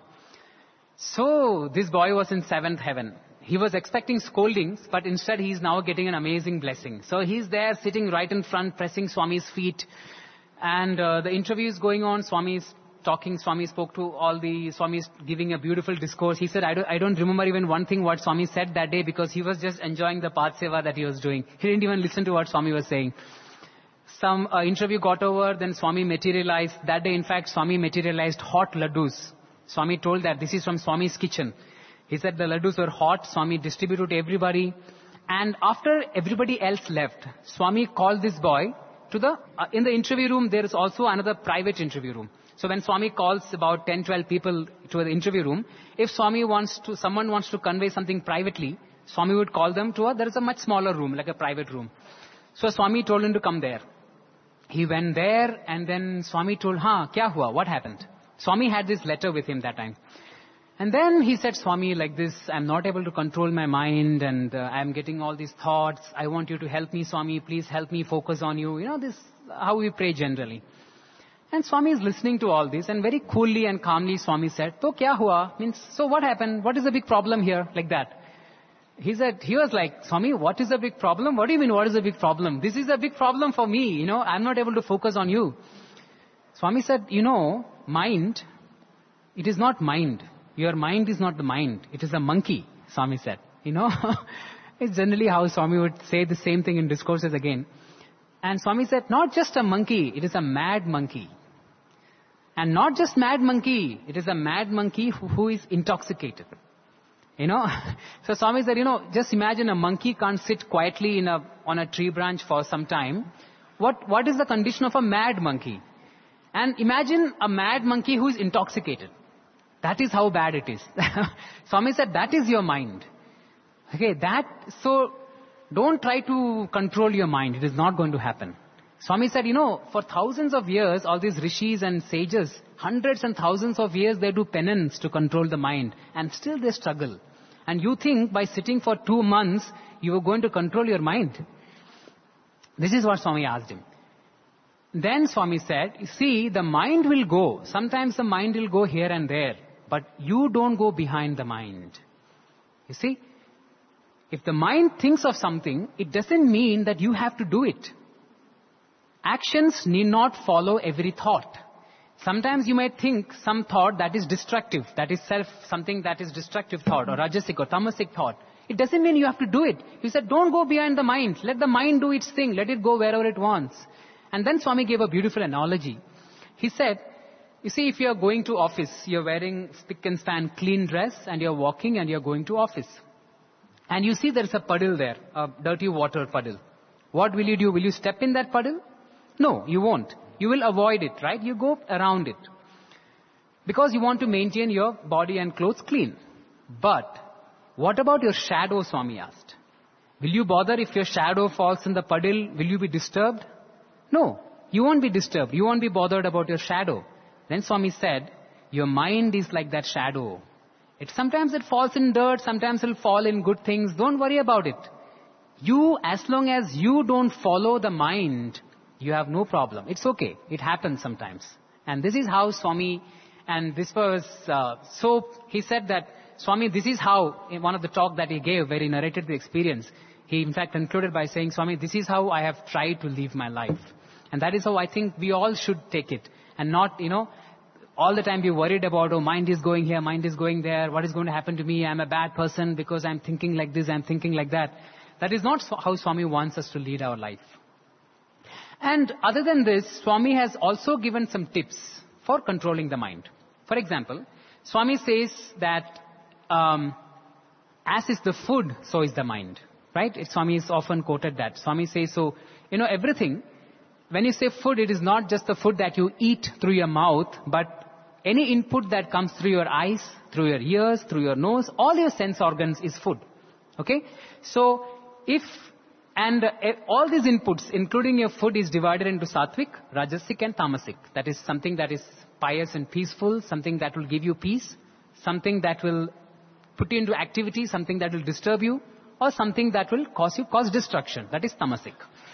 So this boy was in 7th heaven. He was expecting scoldings, but instead he's now getting an amazing blessing. So he's there sitting right in front, pressing Swami's feet. And the interview is going on. Swami's talking. Swami spoke to Swami's giving a beautiful discourse. He said, I don't remember even one thing what Swami said that day because he was just enjoying the Pad Seva that he was doing. He didn't even listen to what Swami was saying. Some interview got over, then Swami materialized. That day, in fact, Swami materialized hot laddus. Swami told that this is from Swami's kitchen. He said the laddus were hot. Swami distributed to everybody. And after everybody else left, Swami called this boy to in the interview room, there is also another private interview room. So when Swami calls about 10, 12 people to the interview room, if someone wants to convey something privately, Swami would call them there is a much smaller room, like a private room. So Swami told him to come there. He went there and then Swami told, kya hua? What happened? Swami had this letter with him that time. And then he said, Swami, like this, I'm not able to control my mind and I'm getting all these thoughts. I want you to help me, Swami. Please help me focus on you. This how we pray generally. And Swami is listening to all this and very coolly and calmly Swami said, "To kya hua?" Means, so what happened? What is the big problem here? Like that. He was like, Swami, what is the big problem? What do you mean, what is the big problem? This is a big problem for me. I'm not able to focus on you. Swami said, mind, it is not mind. Your mind is not the mind. It is a monkey, Swami said. It's generally how Swami would say the same thing in discourses again. And Swami said, not just a monkey, it is a mad monkey. And not just mad monkey, it is a mad monkey who is intoxicated. So Swami said, just imagine a monkey can't sit quietly on a tree branch for some time. What is the condition of a mad monkey? And imagine a mad monkey who is intoxicated. That is how bad it is. Swami said, that is your mind. Okay, so don't try to control your mind. It is not going to happen. Swami said, for thousands of years, all these rishis and sages, hundreds and thousands of years, they do penance to control the mind. And still they struggle. And you think by sitting for 2 months, you are going to control your mind. This is what Swami asked him. Then Swami said, see, the mind will go. Sometimes the mind will go here and there. But you don't go behind the mind. You see, if the mind thinks of something, it doesn't mean that you have to do it. Actions need not follow every thought. Sometimes you may think some thought that is destructive, that is something that is destructive thought or rajasic or tamasic thought. It doesn't mean you have to do it. He said, don't go behind the mind. Let the mind do its thing. Let it go wherever it wants. And then Swami gave a beautiful analogy. He said, you see, if you're going to office, you're wearing spick and span clean dress and you're walking and you're going to office. And you see there's a puddle there, a dirty water puddle. What will you do? Will you step in that puddle? No, you won't. You will avoid it, right? You go around it. Because you want to maintain your body and clothes clean. But what about your shadow, Swami asked. Will you bother if your shadow falls in the puddle? Will you be disturbed? No, you won't be disturbed. You won't be bothered about your shadow. Then Swami said, your mind is like that shadow. Sometimes it falls in dirt, sometimes it will fall in good things. Don't worry about it. You, as long as you don't follow the mind, you have no problem. It's okay. It happens sometimes. And this is how Swami, and this was, so he said that, Swami, this is how, in one of the talk that he gave, where he narrated the experience, he in fact concluded by saying, Swami, this is how I have tried to live my life. And that is how I think we all should take it. And not, all the time be worried about, oh, mind is going here, mind is going there, what is going to happen to me, I'm a bad person because I'm thinking like this, I'm thinking like that. That is not how Swami wants us to lead our life. And other than this, Swami has also given some tips for controlling the mind. For example, Swami says that as is the food, so is the mind. Right? Swami is often quoted that. Swami says, so, everything, when you say food, it is not just the food that you eat through your mouth, but any input that comes through your eyes, through your ears, through your nose, all your sense organs is food. Okay? So, all these inputs, including your food, is divided into sattvic, rajasic and tamasic. That is something that is pious and peaceful, something that will give you peace, something that will put you into activity, something that will disturb you, or something that will cause destruction. That is tamasic.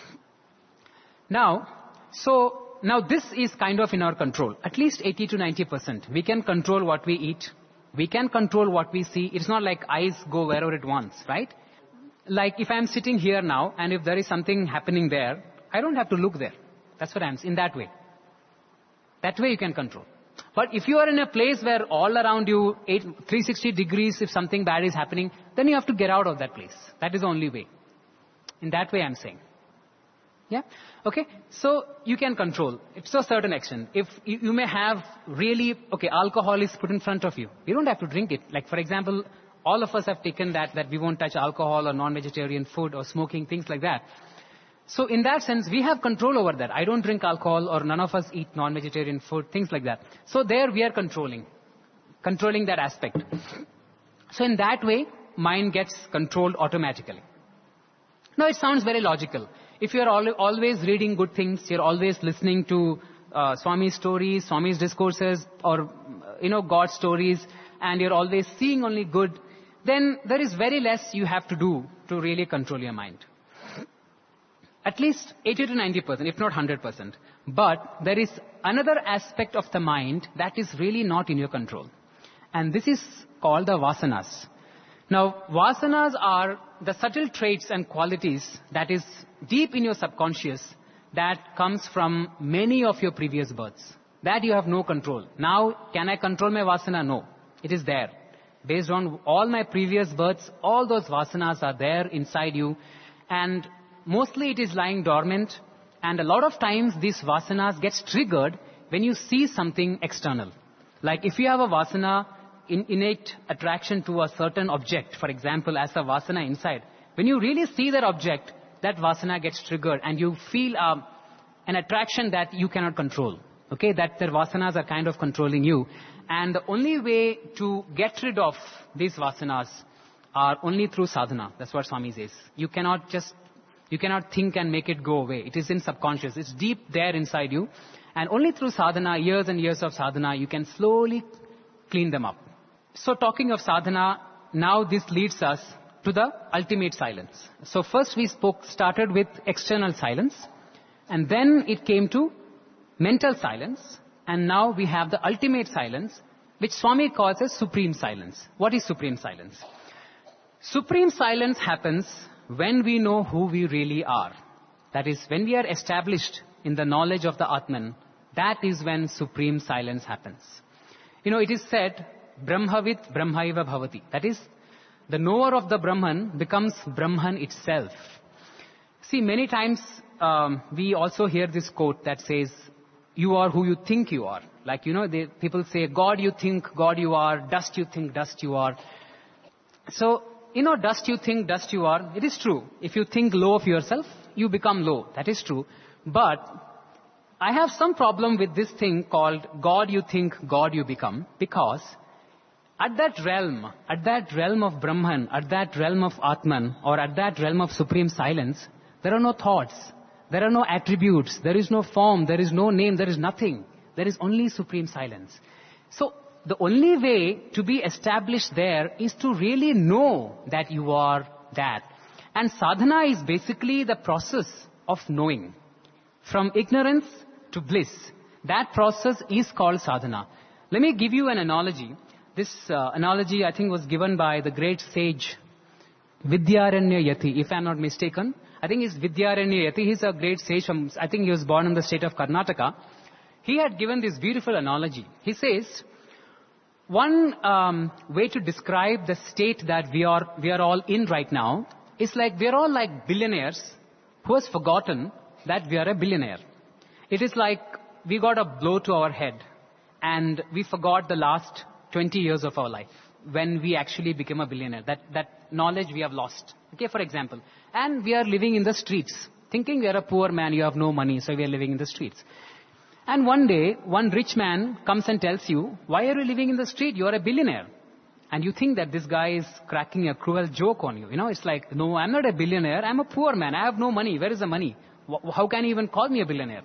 Now this is kind of in our control. At least 80 to 90%. We can control what we eat. We can control what we see. It's not like eyes go wherever it wants, right? Like if I'm sitting here now, and if there is something happening there, I don't have to look there. That's what I'm saying, in that way. That way you can control. But if you are in a place where all around you, 360 degrees, if something bad is happening, then you have to get out of that place. That is the only way. In that way I'm saying. Yeah? Okay? So you can control. It's to a certain extent. If you may have really, alcohol is put in front of you. You don't have to drink it. Like for example, all of us have taken that we won't touch alcohol or non-vegetarian food or smoking, things like that. So in that sense, we have control over that. I don't drink alcohol or none of us eat non-vegetarian food, things like that. So there we are controlling that aspect. So in that way, mind gets controlled automatically. Now it sounds very logical. If you're always reading good things, you're always listening to Swami's stories, Swami's discourses, or, God's stories, and you're always seeing only good, then there is very less you have to do to really control your mind. At least 80 to 90%, if not 100%. But there is another aspect of the mind that is really not in your control. And this is called the vasanas. Now, vasanas are the subtle traits and qualities that is deep in your subconscious that comes from many of your previous births. That you have no control. Now, can I control my vasana? No. It is there. Based on all my previous births, all those vasanas are there inside you. And mostly it is lying dormant. And a lot of times these vasanas gets triggered when you see something external. Like if you have a vasana, innate attraction to a certain object, for example, as a vasana inside, when you really see that object, that vasana gets triggered and you feel an attraction that you cannot control. Okay, that their vasanas are kind of controlling you. And the only way to get rid of these vasanas are only through sadhana. That's what Swami says. You cannot think and make it go away. It is in subconscious. It's deep there inside you. And only through sadhana, years and years of sadhana, you can slowly clean them up. So talking of sadhana, now this leads us to the ultimate silence. So first we started with external silence. And then it came to mental silence. And now we have the ultimate silence, which Swami calls as supreme silence. What is supreme silence? Supreme silence happens when we know who we really are. That is, when we are established in the knowledge of the Atman, that is when supreme silence happens. It is said, Brahmavit Brahmaiva Bhavati. That is, the knower of the Brahman becomes Brahman itself. See, many times we also hear this quote that says, you are who you think you are. Like, people say, God you think, God you are, dust you think, dust you are. So, dust you think, dust you are. It is true. If you think low of yourself, you become low. That is true. But I have some problem with this thing called God you think, God you become, because at that realm of Brahman, at that realm of Atman, or at that realm of supreme silence, there are no thoughts, there are no attributes, there is no form, there is no name, there is nothing. There is only supreme silence. So the only way to be established there is to really know that you are that. And sadhana is basically the process of knowing. From ignorance to bliss. That process is called sadhana. Let me give you an analogy. This analogy, I think, was given by the great sage Vidyaranya Yati, if I'm not mistaken. I think it's Vidyaranya Yati. He's a great sage from, I think he was born in the state of Karnataka. He had given this beautiful analogy. He says, one way to describe the state that we are all in right now is like we are all like billionaires who has forgotten that we are a billionaire. It is like we got a blow to our head and we forgot the last 20 years of our life when we actually became a billionaire. That knowledge we have lost. Okay, for example. And we are living in the streets, thinking we are a poor man, you have no money, so we are living in the streets. And one day, one rich man comes and tells you, why are you living in the street? You are a billionaire. And you think that this guy is cracking a cruel joke on you. It's like, no, I'm not a billionaire. I'm a poor man. I have no money. Where is the money? How can you even call me a billionaire?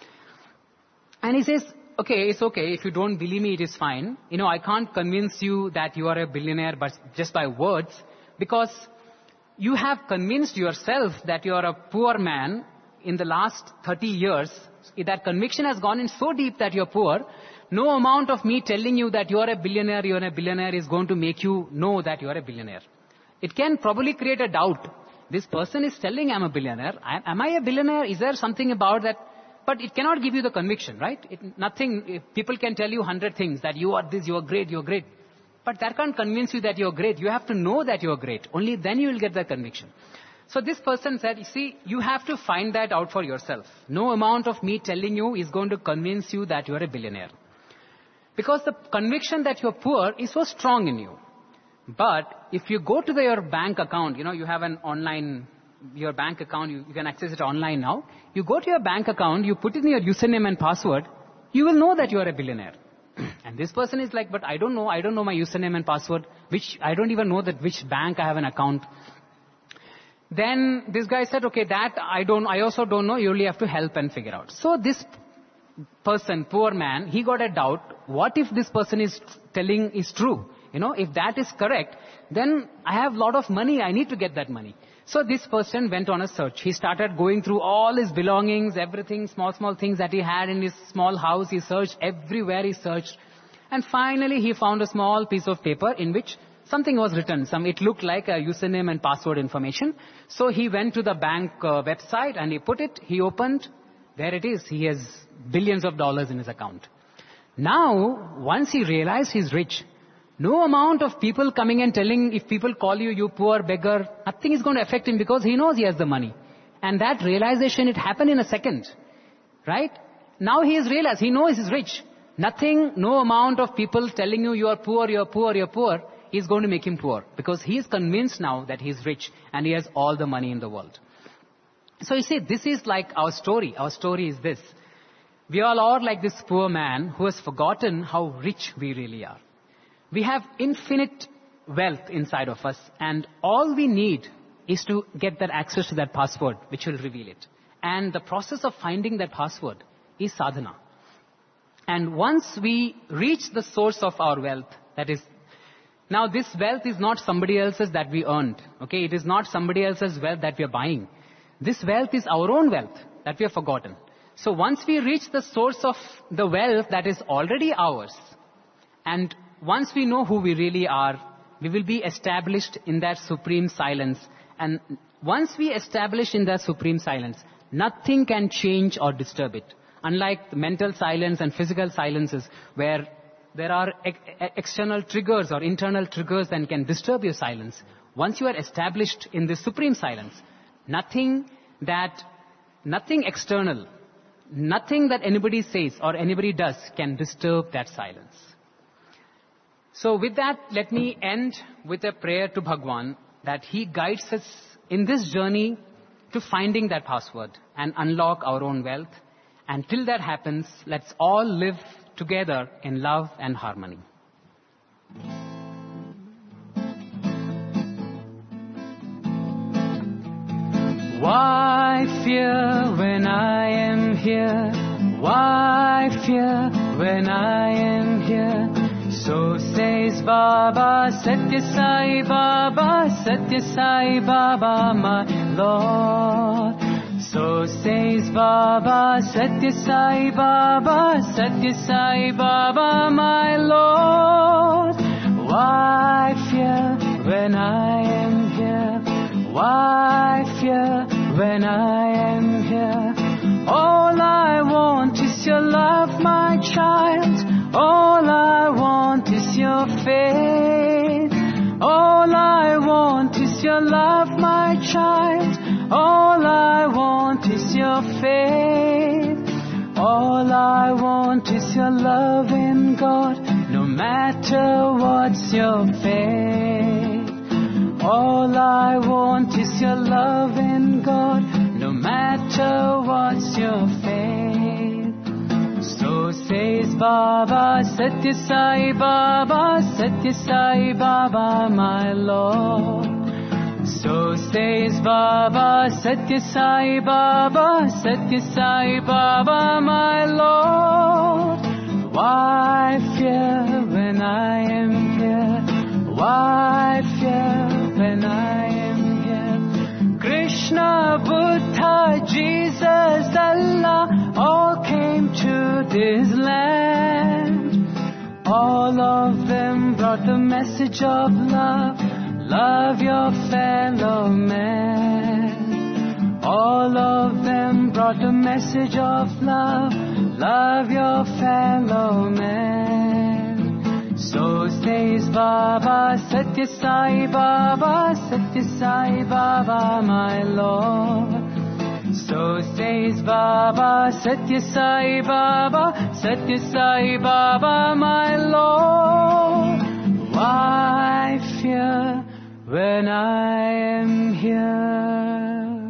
And he says, okay, it's okay. If you don't believe me, it is fine. I can't convince you that you are a billionaire but just by words, because you have convinced yourself that you are a poor man in the last 30 years. That conviction has gone in so deep that you're poor. No amount of me telling you that you're a billionaire is going to make you know that you're a billionaire. It can probably create a doubt. This person is telling I'm a billionaire. Am I a billionaire? Is there something about that? But it cannot give you the conviction, right? People can tell you 100 things, that you are this, you are great, you're great. But that can't convince you that you're great. You have to know that you're great. Only then you will get the conviction. So this person said, you see, you have to find that out for yourself. No amount of me telling you is going to convince you that you are a billionaire. Because the conviction that you're poor is so strong in you. But if you go to your bank account, you have your bank account, you can access it online now. You go to your bank account, you put in your username and password, you will know that you are a billionaire. And this person is like, but I don't know my username and password, I don't even know which bank I have an account. Then this guy said, okay, that I also don't know, you only have to help and figure out. So this person, poor man, he got a doubt, what if this person is telling is true? If that is correct, then I have a lot of money, I need to get that money. So this person went on a search. He started going through all his belongings, everything, small things that he had in his small house. He searched everywhere, he searched. And finally he found a small piece of paper in which something was written. It looked like a username and password information. So he went to the bank website and he put it, he opened, there it is. He has billions of dollars in his account. Now, once he realized he's rich, no amount of people coming and telling, if people call you poor beggar, nothing is going to affect him because he knows he has the money. And that realization, it happened in a second. Right? Now he has realized, he knows he's rich. No amount of people telling you are poor, you're poor, you're poor, is going to make him poor. Because he is convinced now that he's rich and he has all the money in the world. So you see, this is like our story. Our story is this. We all are like this poor man who has forgotten how rich we really are. We have infinite wealth inside of us, and all we need is to get that access to that password, which will reveal it. And the process of finding that password is sadhana. And once we reach the source of our wealth, that is, now this wealth is not somebody else's that we earned. Okay, it is not somebody else's wealth that we are buying. This wealth is our own wealth that we have forgotten. So once we reach the source of the wealth that is already ours, and once we know who we really are, we will be established in that supreme silence. And once we establish in that supreme silence, nothing can change or disturb it. Unlike the mental silence and physical silences, where there are external triggers or internal triggers that can disturb your silence. Once you are established in this supreme silence, nothing external, nothing that anybody says or anybody does can disturb that silence. So with that, let me end with a prayer to Bhagwan that he guides us in this journey to finding that password and unlock our own wealth. And till that happens, let's all live together in love and harmony. Why fear when I am here? Why fear when I am here? So says Baba, Satya Sai Baba, Satya Sai Baba, my Lord. So says Baba, Satya Sai Baba, Satya Sai Baba, my Lord. Why fear when I am here? Why fear when I am here? All I want is your love, my child. All I want is your faith. All I want is your love, my child. All I want is your faith. All I want is your love in God, no matter what's your fate. All I want is your love in God, no matter what's your fate. So says Baba, Satya Sai Baba, Satya Sai Baba, my Lord. So says Baba, Satya Sai Baba, Satya Sai Baba, my Lord. Why fear when I am here? Why fear when I am here? Krishna, Buddha, Jesus, Allah, all came to this land. All of them brought the message of love. Love your fellow man. All of them brought the message of love. Love your fellow man. So says Baba, Satya Sai Baba, Satya Sai Baba, my Lord. So says Baba, Satya Sai Baba, Satya Sai Baba, my Lord. Why fear when I am here?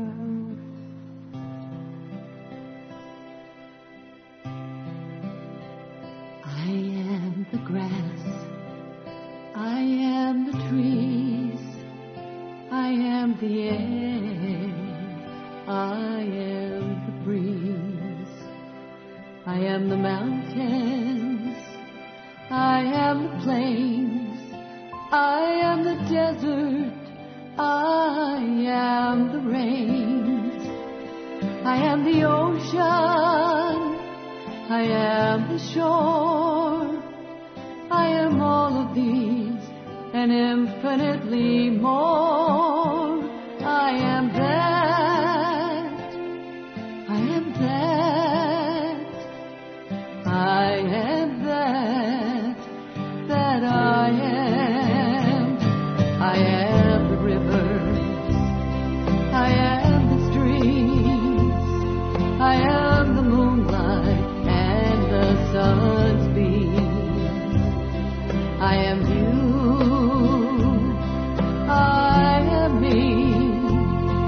I am the grass, I am the trees, I am the air, I am the breeze, I am the mountains, I am the plains, I am the desert, I am the rains, I am the ocean, I am the shore, I am all of these and infinitely more. I am that, I am that, I am that, that I am. I am the rivers, I am the streams, I am the moonlight and the sun's beams. I am you, I am me,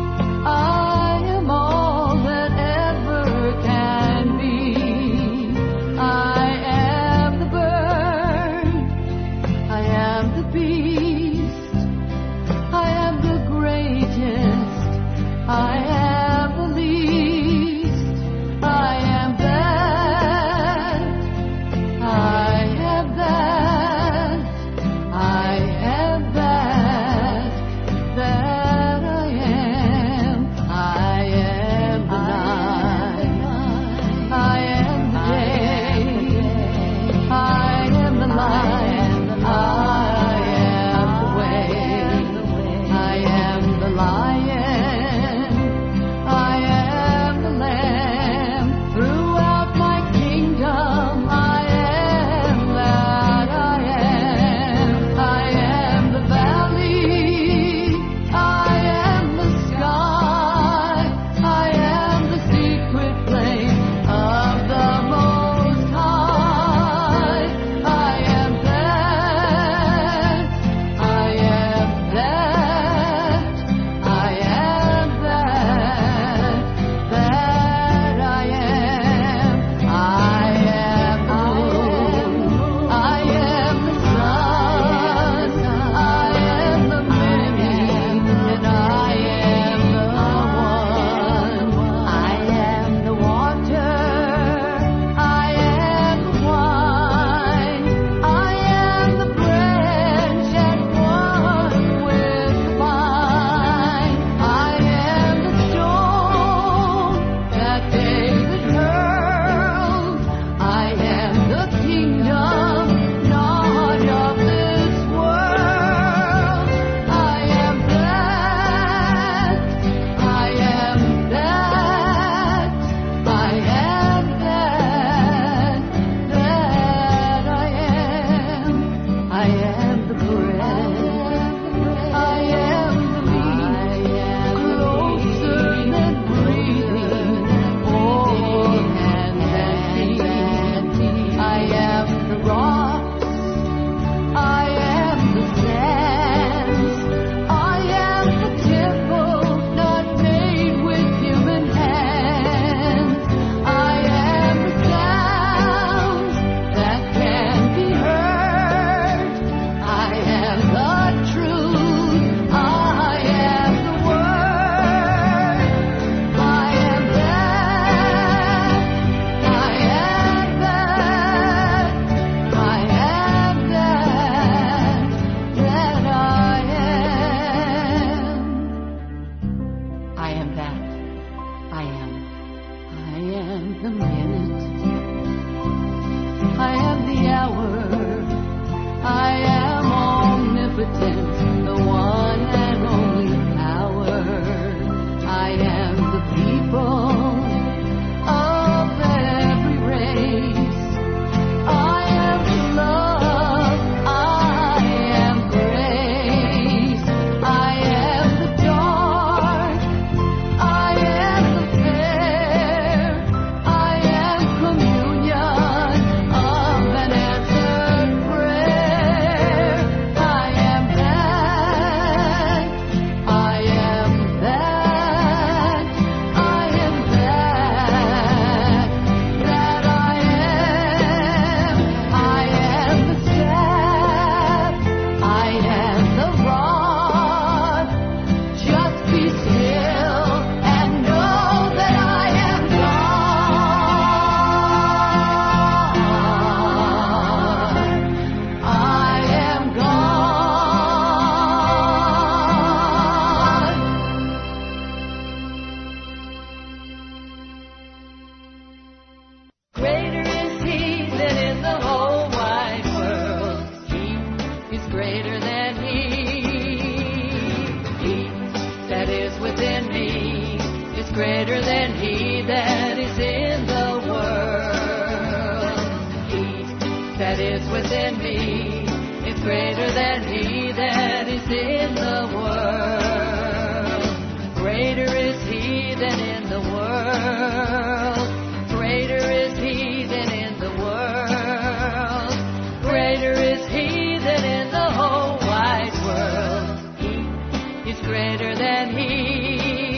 greater than he that is in the world. He that is within me is greater than he that is in the world. Greater is he than in the world. Greater is he than in the world. Greater is he than in the whole wide world. He is greater than he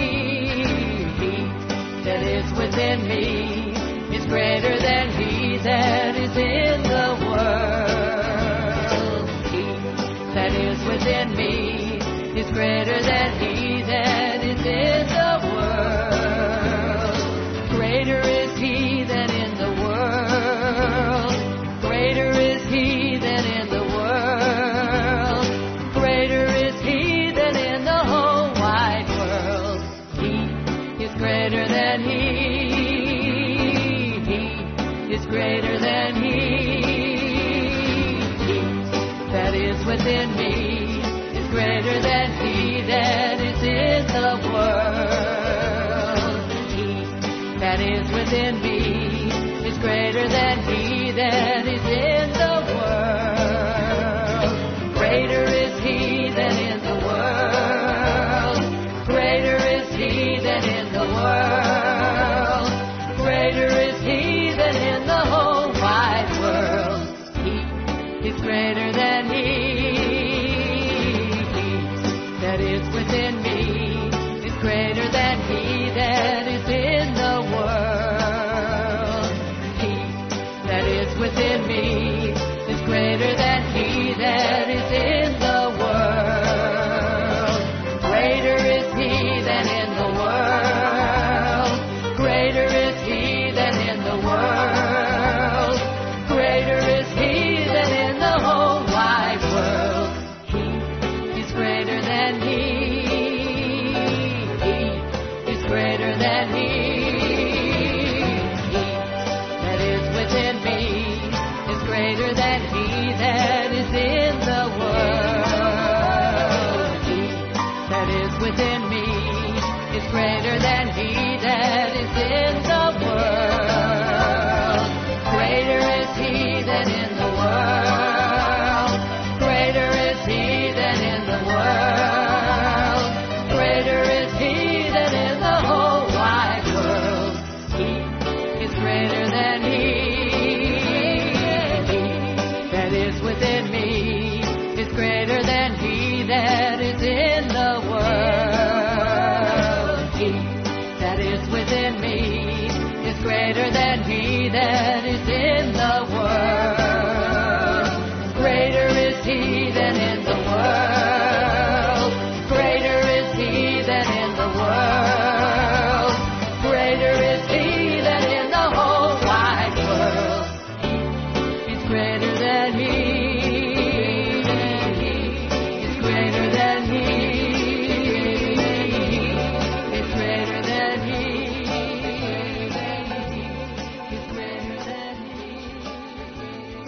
that is within me is greater than he that is in the world. He that is within me is greater than he that is in the world. Greater is he than in the world. Greater is he than in the world. Greater is he than in the whole wide world. He is greater than he is greater than he that is within me is greater than he that is in the world. He that is within me is greater than he that is in the world. Greater is he than in the world. Greater is he than in the world. Greater is he than in the whole wide world. He is greater than he that is within me is greater than he that is in the world. He that is within me is greater than he that is in the world. Greater is he than in the world. Greater is he than in the world. Greater is he than in the whole wide world. He is greater than he is greater than he that is within me is greater than he that is in the world. He that is within me is greater than he that is in the world. Greater is he than in the world. Greater is he than in the world. Greater is he than in the whole wide world. He is greater than he that is within me is greater than he that is in the world. He that is within me is greater than he that is in the world. Greater is he than in the world. Greater is he than in the world. Greater is he than in the whole wide world. He is greater than he is greater than he is greater than he is greater than he.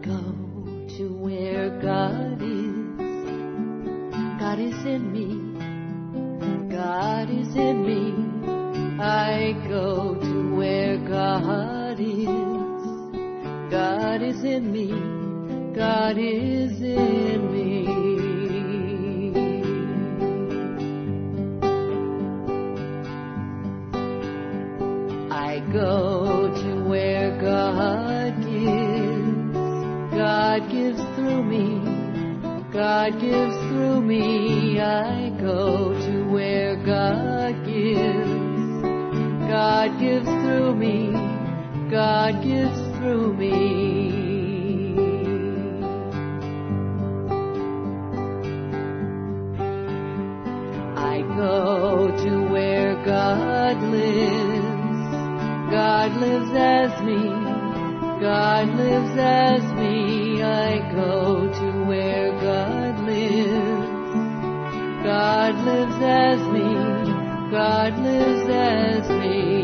go to where God is. God is in me. God is in me. I go to where God is. God is in me. God is in me. I go to where God gives. God gives through me. God gives through me. I go to where God gives. God gives through me. God gives through me. I go to where God lives. God lives as me. God lives as me. I go to where God lives. God lives as me. God lives as me.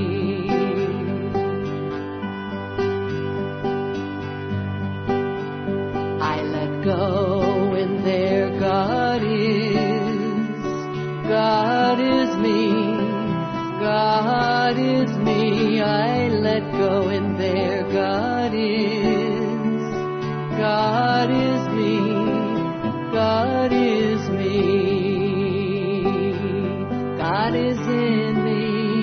I let go and there God is. God is me. God is me. I let go and there God is. God is me. God is me. God is in me.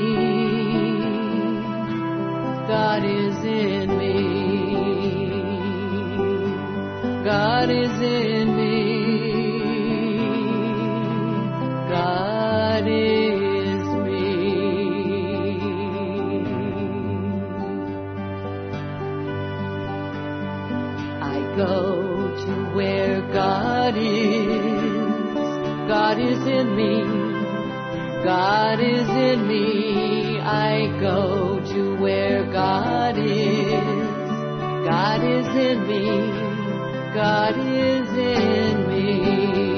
God is in me. God is in me. God is me. I go to where God is. God is in me. God is in me. I go to where God is. God is in me. God is in me.